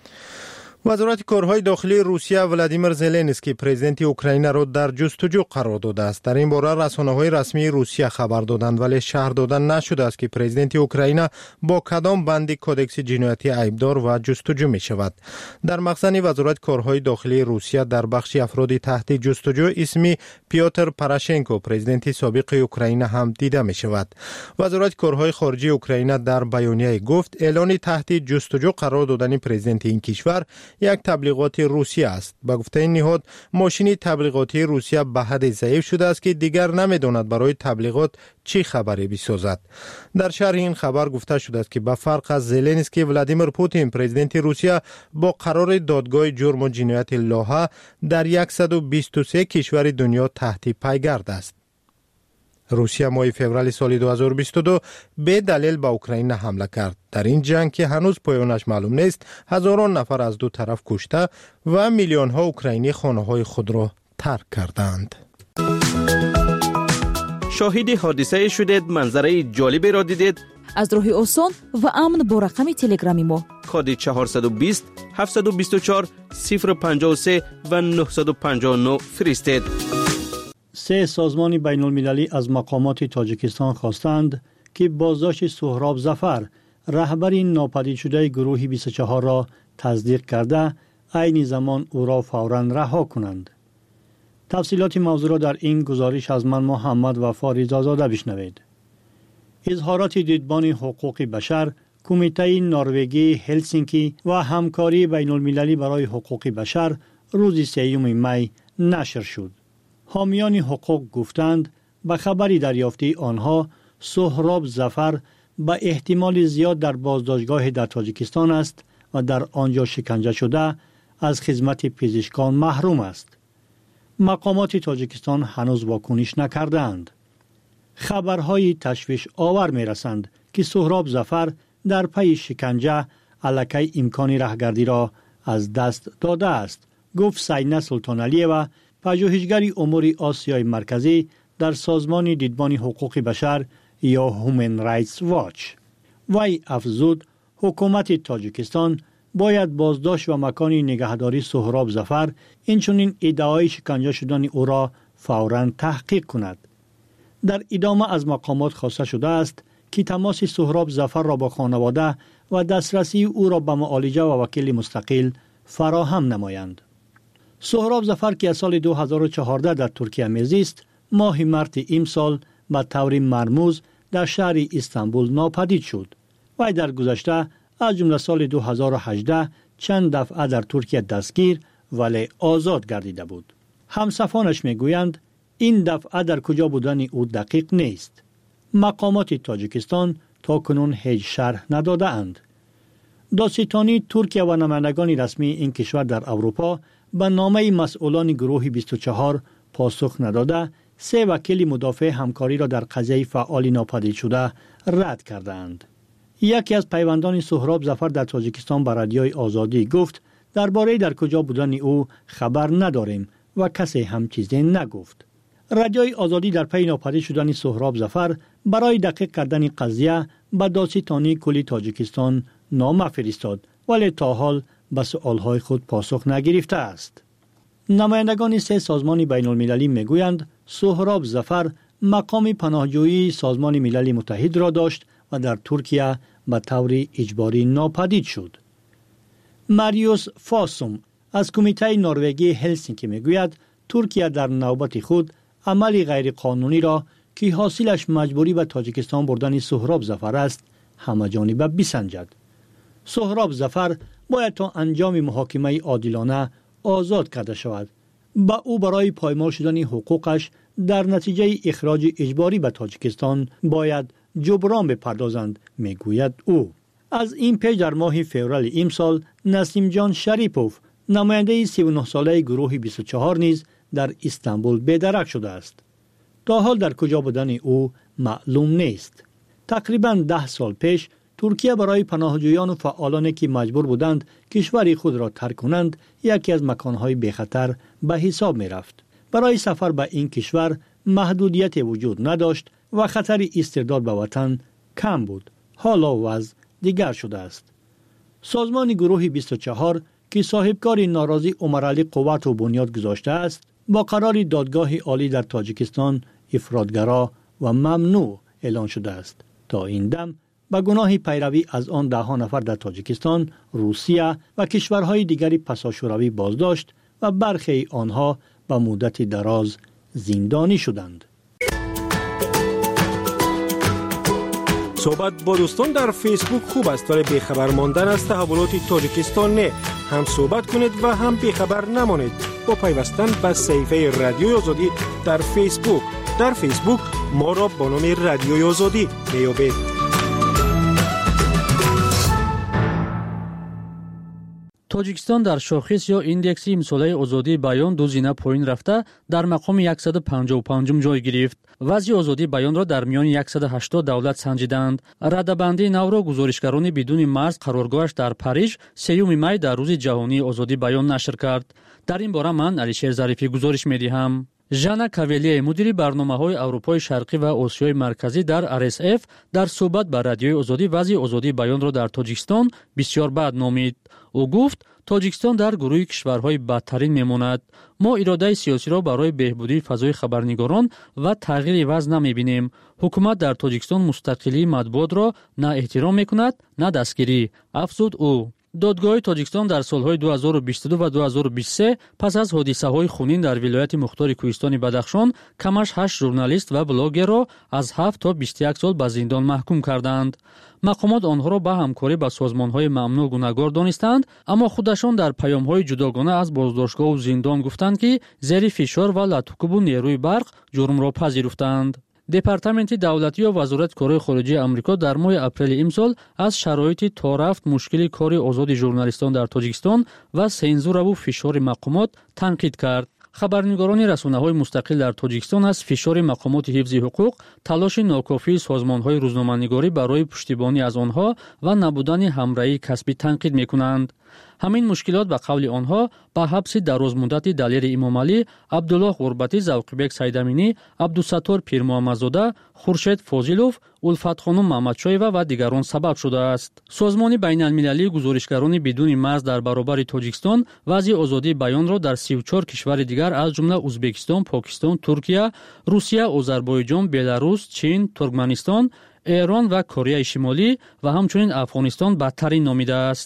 وزارت کارهای داخلی روسیه ولادیمیر زلنسکی پرزیدنت اوکراین را در جستجو قرار داده است. در این باره رسانه‌های رسمی روسیه خبر دادند ولی شرح دادن نشده است که پرزیدنت اوکراین با کدام بند کدکس جنایتی عیبدار و جستجو می شود. در مخزن وزارت کارهای داخلی روسیه در بخش افراد تحت جستجو اسم پیوتر پاراشنکو پرزیدنت سابق اوکراین هم دیده می شود. وزارت کارهای خارجه اوکراین در بیانیه گفت اعلان تحت جستجو قرار دادن پرزیدنت این کشور یک تبلیغات روسیه است. با گفته این نهاد ماشین تبلیغاتی روسیه به حد ضعیف شده است که دیگر نمیداند برای تبلیغات چی خبری بسازد. در شرح این خبر گفته شده است که به فرق از زلنسکی ولادیمیر پوتین پرزیدنت روسیه با قرار دادگاه جرم و جنایت لاها در 123 کشور دنیا تحت پیگرد است. روسیه ماه فوریه سال 2022 به دلیل به اوکراین حمله کرد. در این جنگ که هنوز پایانش معلوم نیست، هزاران نفر از 2 طرف کشته و میلیون ها اوکراینی خانه‌های خود را ترک کردند. شاهد حادثه شدید، منظره جالبی را دیدید؟ از راه آسان و امن با رقم تلگرامی ما کد 420 724 053 و 959 فرستید. 3 سازمان بین المللی از مقامات تاجیکستان خواستند که بازداشت سهراب ظفر رهبر ناپدید شده گروه 24 را تصدیق کرده عین زمان او را فوراً رها کنند. تفصیلات موضوع را در این گزارش از من محمد وفا رضازاده بشنوید. اظهارات دیدبان حقوق بشر، کمیته نروژی هلسینکی و همکاری بین المللی برای حقوق بشر روز 3 می نشر شد. حامیان حقوق گفتند به خبری دریافتی آنها سهراب ظفر به احتمال زیاد در بازداشتگاه در تاجیکستان است و در آنجا شکنجه شده از خدمت پزشکان محروم است. مقامات تاجیکستان هنوز واکنش نکردند. خبرهای تشویش آور می رسند که سهراب ظفر در پی شکنجه علیه امکان رهگردی را از دست داده است، گفت سینه سلطان علیه، پژوهشگر امور آسیای مرکزی در سازمان دیدبان حقوق بشر یا هومن رایتس واچ. وی افزود حکومت تاجیکستان باید بازداشت و مکان نگهداری سهراب ظفر اینچنین ادعای شکنجه شدن او را فوراً تحقیق کند. در ادامه از مقامات خواسته شده است که تماس سهراب ظفر را با خانواده و دسترسی او را به معالجه و وکیل مستقل فراهم نمایند. سهراب ظفر که از سال 2014 در ترکیه میزیست، ماه مارس امسال به طور مرموز در شهر استانبول ناپدید شد. وی در گذشته از جمله سال 2018 چند دفعه در ترکیه دستگیر ولی آزاد گردیده بود. همسفانش میگویند این دفعه در کجا بودن او دقیق نیست. مقامات تاجیکستان تا کنون هیچ شرح نداده اند. دادستانی ترکیه و نمایندگان رسمی این کشور در اروپا به نامه مسئولان گروه 24 پاسخ نداده 3 وکیل مدافع همکاری را در قضیه فعال ناپدید شده رد کردند. یکی از پیوندان سهراب ظفر در تاجیکستان به رادیوی آزادی گفت درباره در کجا بودن او خبر نداریم و کسی هم چیزی نگفت. رادیوی آزادی در پی ناپدید شدن سهراب ظفر برای دقیق کردن قضیه به دادستانی کلی تاجیکستان نامه فرستاد ولی تا حال به سؤالهای خود پاسخ نگرفته است. نمایندگان 3 سازمان بین المللی میگویند سهراب ظفر مقام پناهجویی سازمان ملل متحد را داشت و در ترکیه به طور اجباری ناپدید شد. ماریوس فاسوم از کمیته نروژی هلسینکی میگوید ترکیه در نوبت خود عمل غیرقانونی را که حاصلش مجبوری به تاجیکستان بردن سهراب ظفر است همه‌جانبه بسنجد. سهراب ظفر باید تا انجام محاکمه عادلانه آزاد کرده شود. با او برای پایمال شدن حقوقش در نتیجه اخراج اجباری به تاجیکستان باید جبران بپردازند، میگوید او. از این پیش در ماه فوریه امسال نسیم جان شریپوف نماینده 39 ساله گروه 24 نیز در استانبول بی‌درک شده است. تا حال در کجا بودن او معلوم نیست. تقریباً 10 سال پیش ترکیه برای پناهجویان و فعالانی که مجبور بودند کشور خود را ترک کنند یکی از مکانهای بی‌خطر به حساب می رفت. برای سفر به این کشور محدودیت وجود نداشت و خطر استرداد به وطن کم بود. حالا وضع دیگر شده است. سازمان گروه 24 که صاحبکار ناراضی عمرعلی قوت و بنیاد گذاشته است با قرار دادگاه عالی در تاجیکستان افراطگرا و ممنوع اعلان شده است. تا این دم به گناه پیروی از آن 10 نفر در تاجیکستان، روسیه و کشورهای دیگری پساشوروی بازداشت و برخی آنها به مدت دراز زندانی شدند. صحبت با دوستان در فیسبوک خوب است ولی بیخبر ماندن از تحولات تاجیکستان نه. هم صحبت کنید و هم بیخبر نمانید با پیوستن به صفحه رادیوی آزادی در فیسبوک. در فیسبوک ما را با نام رادیوی آزادی میابید. توجیکستان در شاخص یا ایندکس امساله آزادی بیان 2 زینه پایین رفته در مقام 155م جای گرفت. وضع آزادی بیان را در میان 180 دولت سنجیدند. رده‌بندی نو را گزارشگران بدون مرز قرارگاهش در پاریژ 3 می در روز جهانی آزادی بیان نشر کرد. در این باره من علیشیر ظریفی گزارش می‌دهم. ژانا کاولی مدیر برنامه‌های اروپای شرقی و آسیای مرکزی در RSF در صحبت با رادیوی آزادی وضع آزادی بیان را در تاجیکستان بسیار بد نامید. او گفت тоҷикистон дар гурӯҳи кишварҳои бадтарин мемонад. мо иродаи сиёсиро барои беҳбудии фазои хабарнигорон ва тағйири вазъ намебинем. ҳукумат дар тоҷикистон мустақилии матбуотро на эҳтиром мекунад, на дастгирӣ, афзуд ӯ. додгоҳи тоҷикистон дар солҳои 2022 ва 2023 пас аз ҳодисаҳои хунин дар вилояти мухтори кӯҳистони Бадахшон камаш 8 журналист ва блогерро аз 7 то 21 сол ба зиндон маҳкум карданд. мақомот онҳоро ба ҳамкорӣ ба созмонҳои мамнӯъ гунahгор донистанд, аммо худашон дар паёмҳои ҷудогона аз боздоштгоҳу зиндон гуфтанд, ки зери фишор ва латукубу нерӯи барқ ҷурмро пазируфтанд. департаменти давлатӣ ё вазорати корҳои хориҷии амрико дар моҳи апрели имсол аз шароити то рафт мушкили кори озоди журналистон дар тоҷикистон ва сензураву фишори мақомот танқид кард. хабарнигорони расонаҳои мустақил дар тоҷикистон аз фишори мақомоти ҳифзи ҳуқуқ, талоши нокофии созмонҳои рӯзноманигорӣ барои пуштибонӣ аз онҳо ва набудани ҳамраҳии касбӣ танқид мекунанд. ҳамин мушкилот ба қавли онҳо ба ҳабси дарозмуддати далери имомалӣ, абдуллоҳ ғурбатӣ, завқибек сайдаминӣ, абдусаттор пирмуҳаммадзода, хуршед фозилов, улфатхонум маҳмадшоева ва дигарон сабаб шудааст. созмони байналмилалии гузоришгарони бидуни марз дар баробари Тоҷикистон вазъи озодии баёнро дар 34 кишвари дигар аз ҷумла Узбекистон, Покистон, Туркия, Русия, Озарбойҷон, Беларус, Чин, Туркманистон, Эрон ва Кореяи Шимолӣ ва ҳамчунин Афғонистон бадтарин номидааст.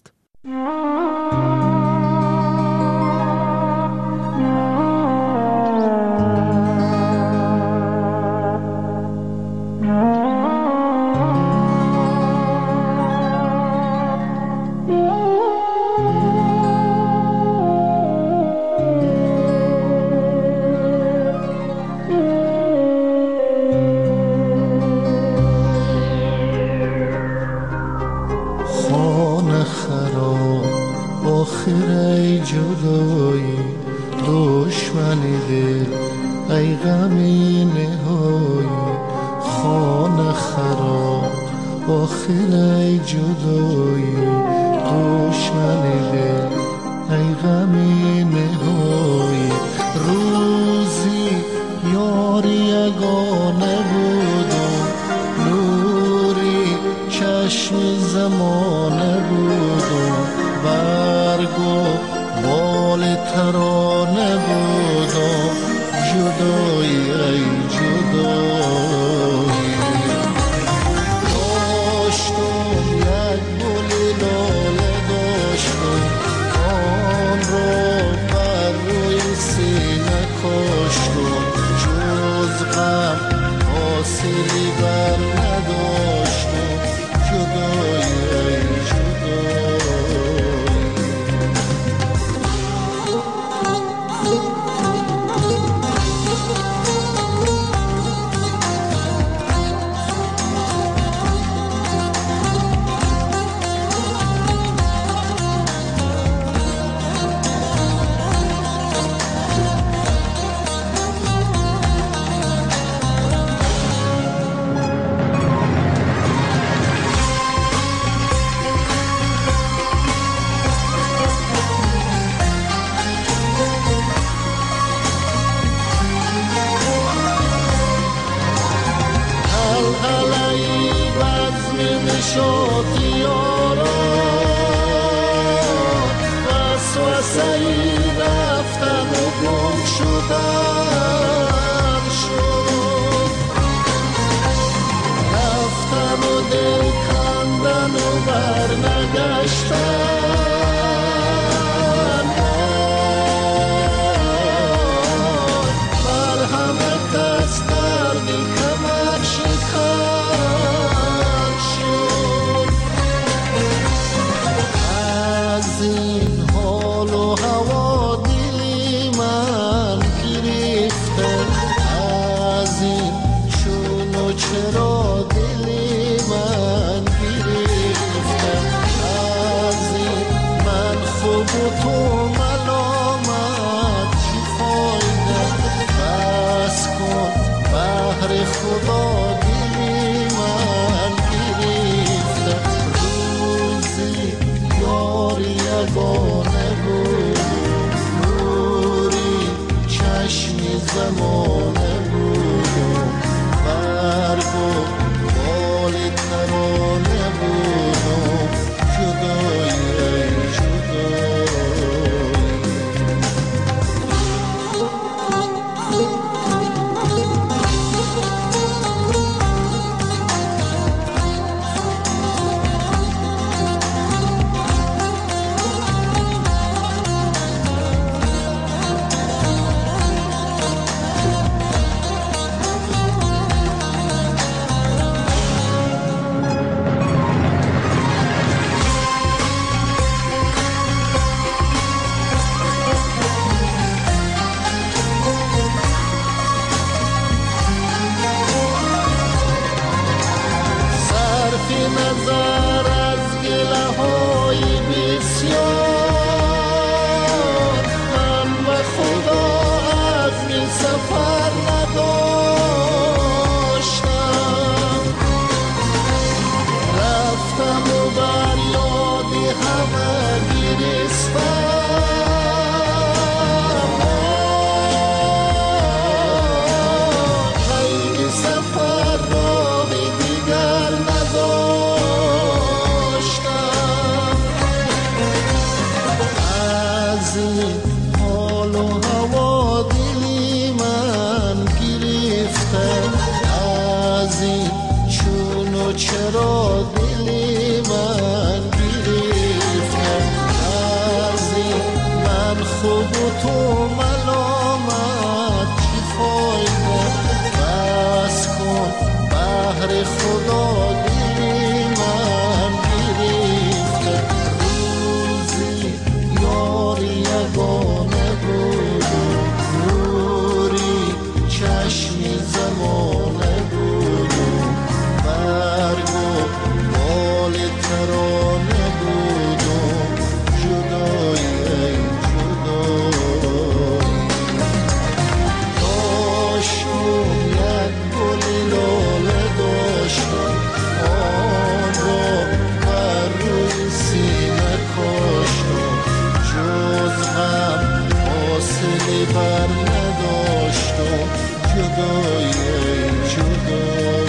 زمانه بود برگو نظر از گله های بسیار من و خدا از این سفر نداشتم رفتم و بر یاد همه گرستم چرا دلی من گرفته از این من خوب و تو ملامت چی فایده بس کن بهر خدا دلی من گرفته روزی یاری یگانه بود نوری چشمی زمانه بود بال ترانه بودم جدایی ای جدایی داشتم یک گلی لاله داشتم آن را بر روی سینه کاشتم جز غم حاصلی بر نداشتم جدایی ای جدایی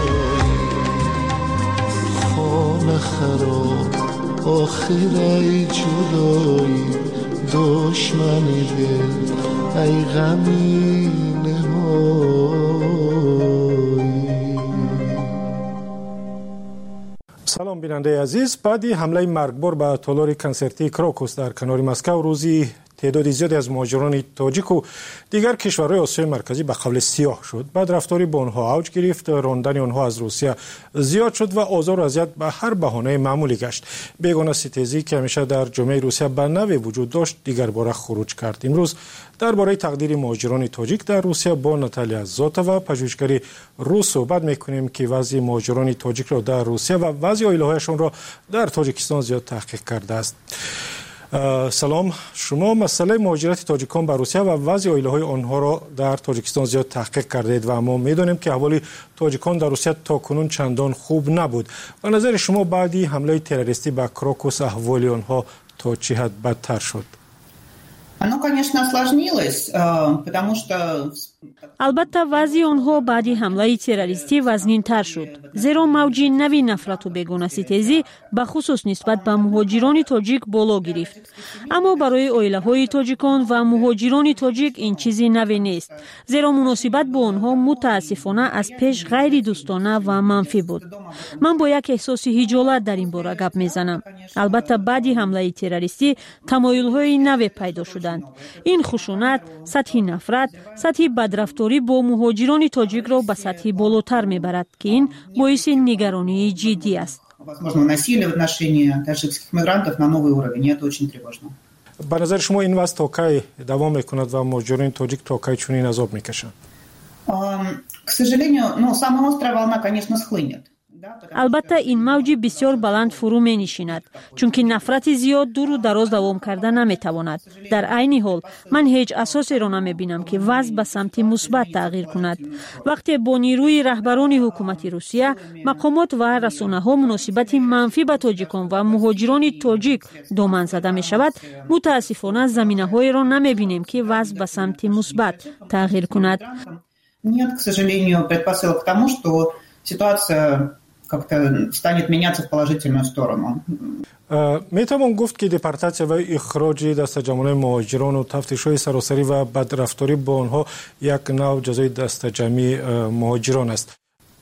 خراب آخر ای جدایی دشمنی دل ای غمی نهایی. سلام بیننده عزیز، بعدی حمله مرگبار به تالار کنسرتی کراکوس در کنار مسکو روزی تعداد زیادی از مهاجران تاجیک و دیگر کشورهای آسیای مرکزی به قبل سیاه شد. بعد رفتاری با آنها اوج گرفت، راندن آنها از روسیه زیاد شد و آزار و اذیت به هر بهانه معمولی گشت. بیگانه ستیزی که همیشه در جامعه روسیه به نوی وجود داشت دیگر باره خروج کرد. امروز درباره تقدیر مهاجران تاجیک در روسیه با ناتالیا زاتووا پژوهشگر روس صحبت میکنیم که وضع مهاجران تاجیک را در روسیه و وضع عائله‌هایشان را در تاجیکستان زیاد تحقیق کرده است. سلام، شما مسئله مهاجرت تاجیکان به روسیه و وضع عائله‌های آنها را در تاجیکستان زیاد تحقیق کردید و ما می‌دانیم که احوال تاجیکان در روسیه تاکنون چندان خوب نبود. و نظر شما بعدی حمله تروریستی به کراکوس احوال آنها تا چه حد بدتر شد؟ البته وضع آنها بعد حمله تروریستی وزنین‌تر شد، زیرا موج نوی نفرت و بیگانه‌ستیزی به خصوص نسبت به مهاجران تاجیک بالا گرفت. اما برای عائله‌های تاجیکان و مهاجران تاجیک این چیزی نوی نیست، زیرا مناسبت با آنها متاسفانه از پیش غیر دوستانه و منفی بود. من با یک احساس خجالت در این باره گپ میزنم. البته بعد حمله تروریستی تمایل‌های نوی پیدا شدند. این خشونت، سطح نفرت، سطح بدرفتاری با مهاجران تاجیک را به سطح بالاتر میبرد که این باعث نگرانی جدی است. به نظر شما این وضع تا کی دوام میکند و مهاجران تاجیک تا کی چنین عذاب میکشند؟ البته این موج بسیار بلند فرو می نشیند، چون که نفرت زیاد دور و دراز دوام کرده نمی تواند. در عین حال من هیچ اساسی را نمی بینم که وضع به سمت مثبت تغییر کند. وقتی با نیروی رهبران حکومت روسیه، مقامات و رسانه ها مناسبت منفی به تاجیکان و مهاجران تاجیک دامن زده می شود، متاسفانه زمینه های را نمی بینیم که وضع به سمت مثبت تغییر کند. Нет, к сожалению, предпосылок к тому, что ситуация как-то станет меняться в положительную сторону. میتوان گفت که دپارتاسیا و اخراج دسته‌جمعی مهاجران و تفتیش‌های سراسری و بدرفتاری با آنها یک نوع جزای دسته‌جمعی مهاجران است.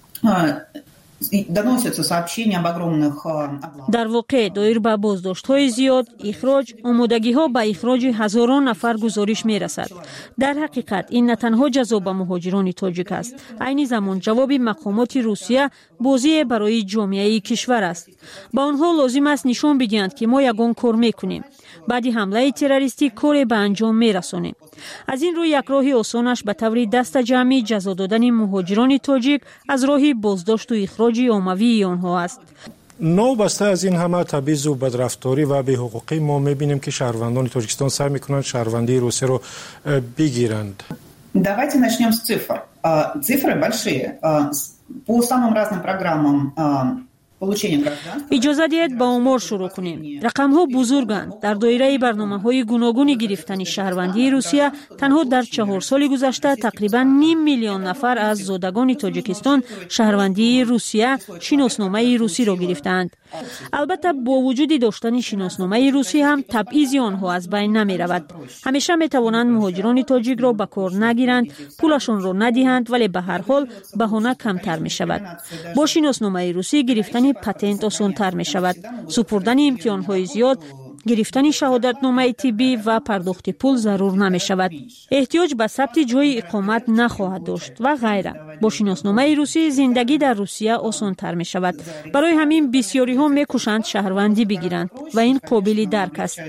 در واقع دایر به بازداشت‌های زیاد، اخراج، آمادگی‌ها به اخراج هزاران نفر گزارش می‌رسد. در حقیقت این نه تنها جزا به مهاجران تاجیک است، عین زمان جواب مقامات روسیه بازی برای جامعه کشور است. با آنها لازم است نشان بدهند که ما یگان کار می‌کنیم. بعد حمله تروریستی کار به انجام می‌رسانیم. از این رو یک راه آسانش به طور دسته‌جمعی جزا دادن مهاجران تاجیک از راه بازداشت و اخراج اخراج عمومی آنها است. نوبسته از این همه تبعیض و بدرفتاری و بی‌حقوقی ما می‌بینیم که شهروندان تاجیکستان سعی می‌کنند شهروندی روسیه رو بگیرند. Давайте начнем с цифр. Цифры большие. По самым разным программам اجازه دهید با آمار شروع کنیم. رقم ها بزرگند. در دایره برنامه های گوناگون گرفتن شهروندی روسیه تنها در 4 سال گذشته تقریبا 500,000 نفر از زادگان تاجیکستان شهروندی روسیه شناسنامه روسی را گرفتند. البته با وجود داشتن شناسنامه روسی هم تبعیض آنها از بین نمی رود. همیشه می توانند مهاجران تاجیک را به کار نگیرند، پولشان را ندهند، ولی به هر حال بهانه کمتر می شود. با شناسنامه روسی گرفتن پتنت آسان‌تر می شود. سپردن امتحان‌های زیاد، گرفتن شهادتنامه طبی و پرداخت پول ضرور نمی شود. احتیاج به ثبت جای اقامت نخواهد داشت و غیره. با شناسنامه روسی زندگی در روسیه آسان‌تر می شود. برای همین بسیاری ها می کوشند شهروندی بگیرند و این قابل درک است.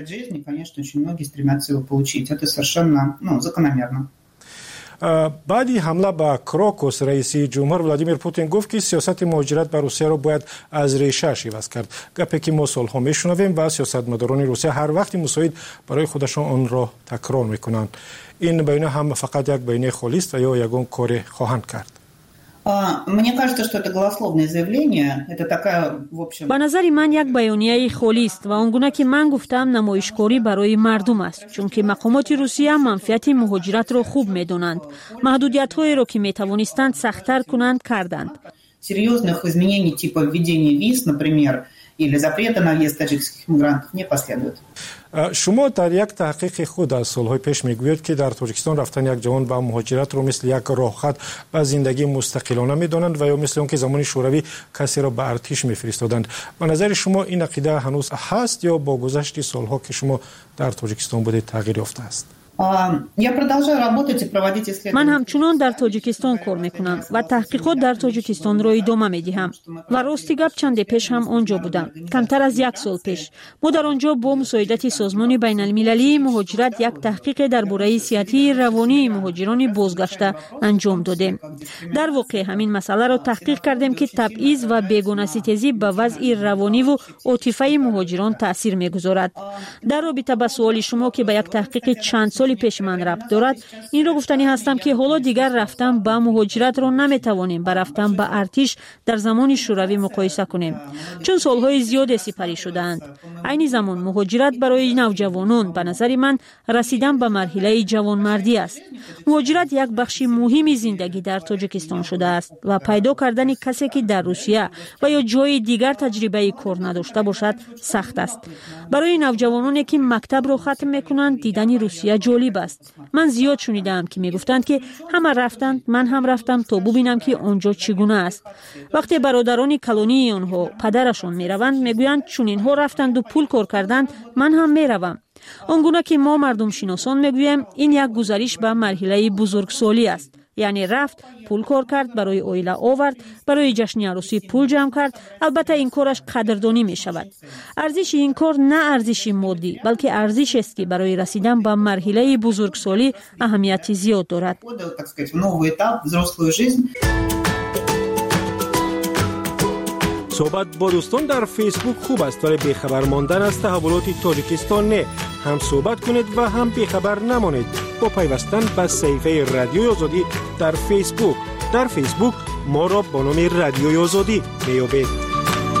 بعدی حمله به کراکوس رئیس جمهور ولادیمیر پوتین گفت که سیاست مهاجرت به روسیه را باید از ریشه عوض کرد. گپی که ما سالها میشنویم و سیاستمداران روسیه هر وقت مساعد برای خودشان آن را تکرار میکنند. این بیانیه هم فقط یک بیانیه خالی است و یا یگان کار خواهند کرد. Мне кажется, что это голословное заявление. Это такая, в общем... به نظر من یک بیانیه خالی است و آنگونه که من گفتم نمایشکاری برای مردم است، چون که مقامات روسیه منفعت مهاجرت را خوب می‌دانند. محدودیت‌هایی را که می‌توانستند سخت‌تر کنند کردند. Серьезных изменений типа введения виз, например, или запрета на въезд таджикских мигрантов не последует. شما در یک تحقیق خود از سالهای پیش میگویید که در تاجیکستان رفتن یک جوان به مهاجرت رو مثل یک راهخط به زندگی مستقلانه میدانند و یا مثل اون که زمان شوروی کسی را به ارتش میفرستادند. به نظر شما این عقیده هنوز هست یا با گذشت سالها که شما در تاجیکستان بودید تغییر یافته است؟ من همچنان در تاجیکستان کار میکنم و تحقیقات در تاجیکستان را ادامه میدهم و راستی گپ چند پیش هم آنجا بودم. کمتر از 1 سال پیش ما در آنجا با مساعدت سازمان بین المللی مهاجرت یک تحقیق درباره صحتی روانی مهاجران بازگشته انجام دادیم. در واقع همین مسئله را تحقیق کردیم که تبعیض و بیگانه ستیزی به وضع روانی و عاطفی مهاجران تاثیر میگذارد. در رابطه با سوال شما که به یک تحقیق چند سال پیش من ربط دارد، این را گفتنی هستم که حالا دیگر رفتن به مهاجرت را نمیتوانیم با رفتن به ارتش در زمان شوروی مقایسه کنیم، چون سالهای زیاد سپری شدند. عین زمان مهاجرت برای نوجوانان به نظر من رسیدن به مرحله جوانمردی است. مهاجرت یک بخش مهمی زندگی در تاجیکستان شده است و پیدا کردن کسی که در روسیه و یا جای دیگر تجربه کار نداشته باشد سخت است. برای نوجوانانی که مکتب را ختم میکنند دیدن روسیه جالب است. من زیاد شنیدم که میگفتند که همه رفتند، من هم رفتم تا ببینم که آنجا چگونه است. وقتی برادران کلونی آنها پدرشون میروند میگویند چون اینها رفتند و پول کار کردند من هم میروم. آنگونه که ما مردم شناسان میگوییم این یک گزارش به مرحله بزرگسالی است. یعنی رفت، پول کار کرد، برای اویله آورد، برای جشن عروسی پول جمع کرد. البته این کارش قدردانی می شود. ارزش این کار نه ارزش مادی بلکه ارزش است که برای رسیدن به مرحله بزرگسالی اهمیت زیاد دارد. صحبت با دوستان در فیسبوک خوب است ولی بیخبر ماندن از تحولات تاجیکستان نه. هم صحبت کنید و هم بیخبر نمانید با پیوستن به صفحه رادیوی آزادی در فیسبوک. در فیسبوک ما را با نام رادیوی آزادی میابید.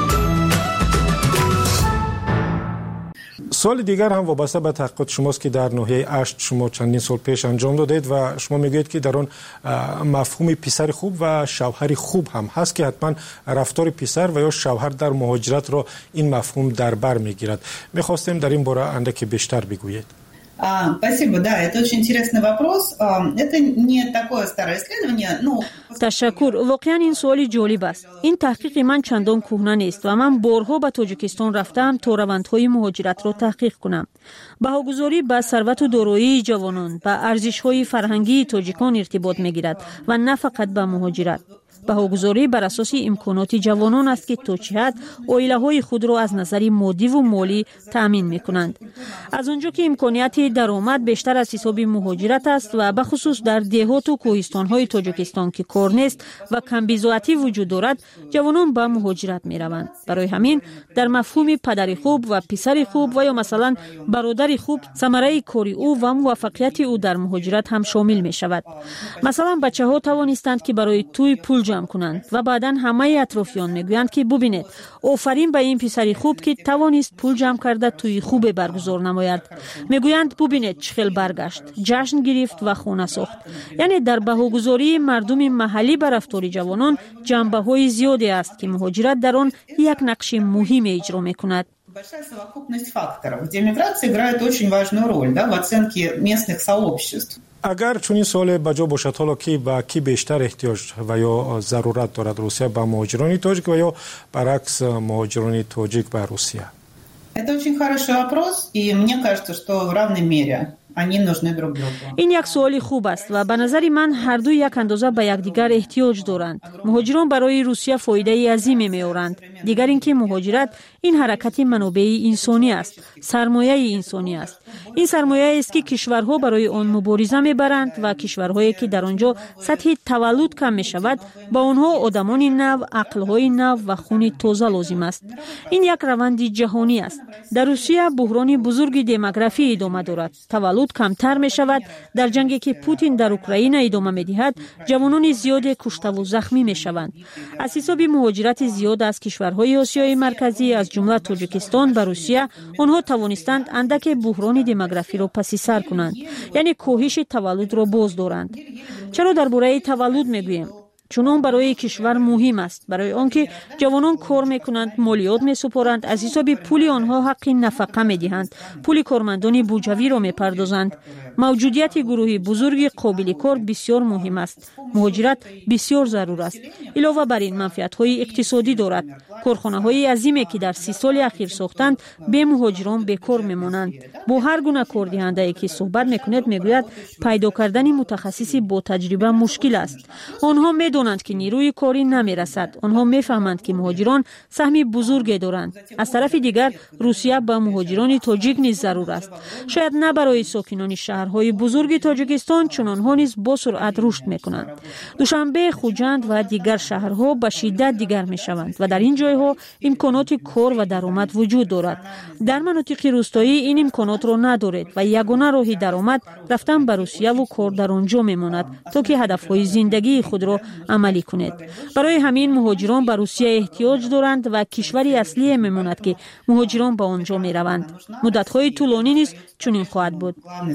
سال دیگر هم وابسته به تحقیقات شماست که در ناحیه اشت شما چندین سال پیش انجام دادید و شما میگویید که در آن مفهوم پسر خوب و شوهر خوب هم هست که حتما رفتار پسر و یا شوهر در مهاجرت را این مفهوم در بر میگیرد. میخواستیم در این باره اندکی بیشتر بگویید. Спасибо, да, это очень интересный вопрос. Это не такое старое исследование, но... تشکر. واقعا این سوالی جالب است. این تحقیق من چندان کهنه نیست و من بارها به تاجیکستان رفتم تا روندهای مهاجرت را تحقیق کنم. بهاگذاری به ثروت و دارایی جوانان به ارزش‌های فرهنگی تاجیکان ارتباط می‌گیرد و نه فقط به مهاجرت. بهاگذاری بر اساس امکانات جوانان است که تا چه حد عائله‌های خود را از نظر مادی و مالی تأمین می‌کنند. از آنجا که امکانات درآمد بیشتر از حساب مهاجرت است و به خصوص در دهات و کوهستان‌های تاجیکستان که کار نیست و کم بی‌ضاعتی وجود دارد، جوانان به مهاجرت می‌روند. برای همین در مفهوم پدر خوب و پسر خوب و یا مثلا برادر خوب ثمره کاری او و موفقیت او در مهاجرت هم شامل می‌شود. مثلا بچه‌ها توانستند که برای توی پول جمع کنند و بعداً همه اطرافیان میگویند که ببینید آفرین به این پسر خوب که توانست پول جمع کرده توی خوب برگزار نماید. میگویند ببینید چخیل برگشت، جشن گرفت و خانه ساخت. یعنی در بهاگذاری مردم محلی بر رفتار جوانان جنبه‌های زیادی است که مهاجرت در آن یک نقش مهم اجرا می‌کند. Большая совокупность факторов, где миграция играет очень важную роль, в оценке местных сообществ. اگر چنین سوال بجا باشد، حالا کی با کی بیشتر احتیاج و یا ضرورت دارد، روسیه با مهاجران تاجیک و یا برعکس مهاجران تاجیک با روسیه؟ Это очень хороший вопрос, и мне кажется, что в равной мере они нужны друг другу. این یک سوال خوب است و به نظر من هر دو یک اندازه به یکدیگر احتیاج دارند. مهاجران برای روسیه فایده عظیمی می‌آورند. دیگر اینکه مهاجرت این حرکت منابع انسانی است، سرمایه انسانی است. این سرمایه است که کشورها برای آن مبارزه می‌برند و کشورهایی که در آنجا سطح تولد کم می‌شود با آنها آدمان نو، عقل‌های نو و خون تازه لازم است. این یک روند جهانی است. در روسیه بحران بزرگ دموگرافی ادامه دارد. تولد کمتر می‌شود. در جنگی که پوتین در اوکراین ادامه می‌دهد، جوانان زیاد کشته و زخمی می‌شوند. از حساب مهاجرت زیاد از کشورهای آسیای مرکزی از جمله تاجیکستان به روسیه، آنها توانستند اندک بحران دموگرافی را پس سر کنند، یعنی کاهش تولد را باز دارند. چرا درباره تولد میگوییم؟ چون آن برای کشور مهم است، برای آنکه جوانان کار میکنند، مالیات میسپارند، از حساب پول آنها حق نفقه میدهند، پول کارمندان بودجوی را میپردازند. موجودیت گروهی بزرگ قابل کار بسیار مهم است. مهاجرت بسیار ضرور است. علاوه بر این منفعت‌های اقتصادی دارد. کارخانه‌های عظیمی که در 30 سال اخیر ساختند به مهاجران بیکار میمانند. با هر گونه کاردهنده‌ای که صحبت میکند میگوید پیدا کردن متخصصی با تجربه مشکل است. آنها میدانند که نیروی کاری نمیرسد. آنها میفهمند که مهاجران سهم بزرگی دارند. از طرف دیگر روسیه با مهاجران تاجیک نیز ضرور است. شاید نه برای ساکنان شهرهای بزرگ تاجیکستان، چون آنها نیز با سرعت رشد میکنند. دوشنبه، خوجند و دیگر شهرها به شدت دیگر میشوند و در این جایها امکانات کار و درآمد وجود دارد. در مناطق روستایی این امکانات را ندارید و یگانه راه درآمد رفتن به روسیه و کار در آنجا میماند تا که هدفهای زندگی خود را عملی کنید. برای همین مهاجران به روسیه احتیاج دارند و کشوری اصلی میماند که مهاجران به آنجا میروند. مدت‌های طولانی نیز چنین خواهد بود.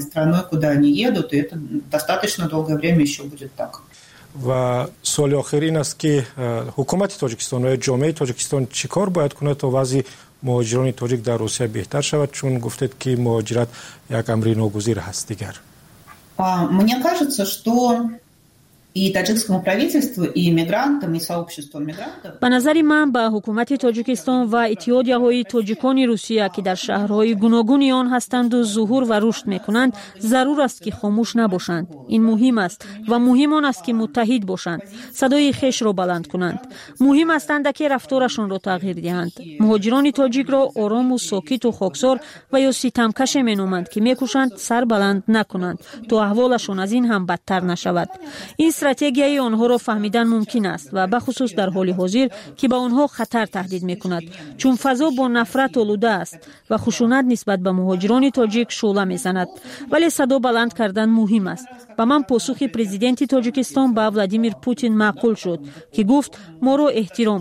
و سوال آخر این است که حکومت تاجیکستان و جامعه تاجیکستان چیکار باید کنه تا وضع مهاجران تاجیک در روسیه بهتر شود، چون گفتید که مهاجرت یک امر ناگزیر هست دیگر؟ Мне кажется, что и таджикскому правительству, и мигрантам, и сообществу мигрантов. به نظر من به حکومت تاجیکستان و اتحادیه‌های تاجیکان روسیه که در شهرهای گوناگون آن هستند و ظهور و رشد می‌کنند، ضرور است که خاموش نباشند. این مهم است و مهم آن است که متحد باشند، صدای خویش را بلند کنند. مهم است که رفتارشان را تغییر دهند. مهاجران تاجیک را آرام و ساکت و خاکسار و یا ستمکش می‌نامند که می‌کوشند سر بلند نکنند تا احوالشان از این هم بدتر نشود. این استراتژی آنها را فهمیدن ممکن است و به خصوص در حال حاضر که به آنها خطر تهدید می‌کند، چون فضا با نفرت آلوده است و خشونت نسبت به مهاجران تاجیک شعله می‌زند. ولی صدا بلند کردن مهم است. و من پاسخ پرزیدنت تاجیکستان به ولادیمیر پوتین معقول شد که گفت ما را احترام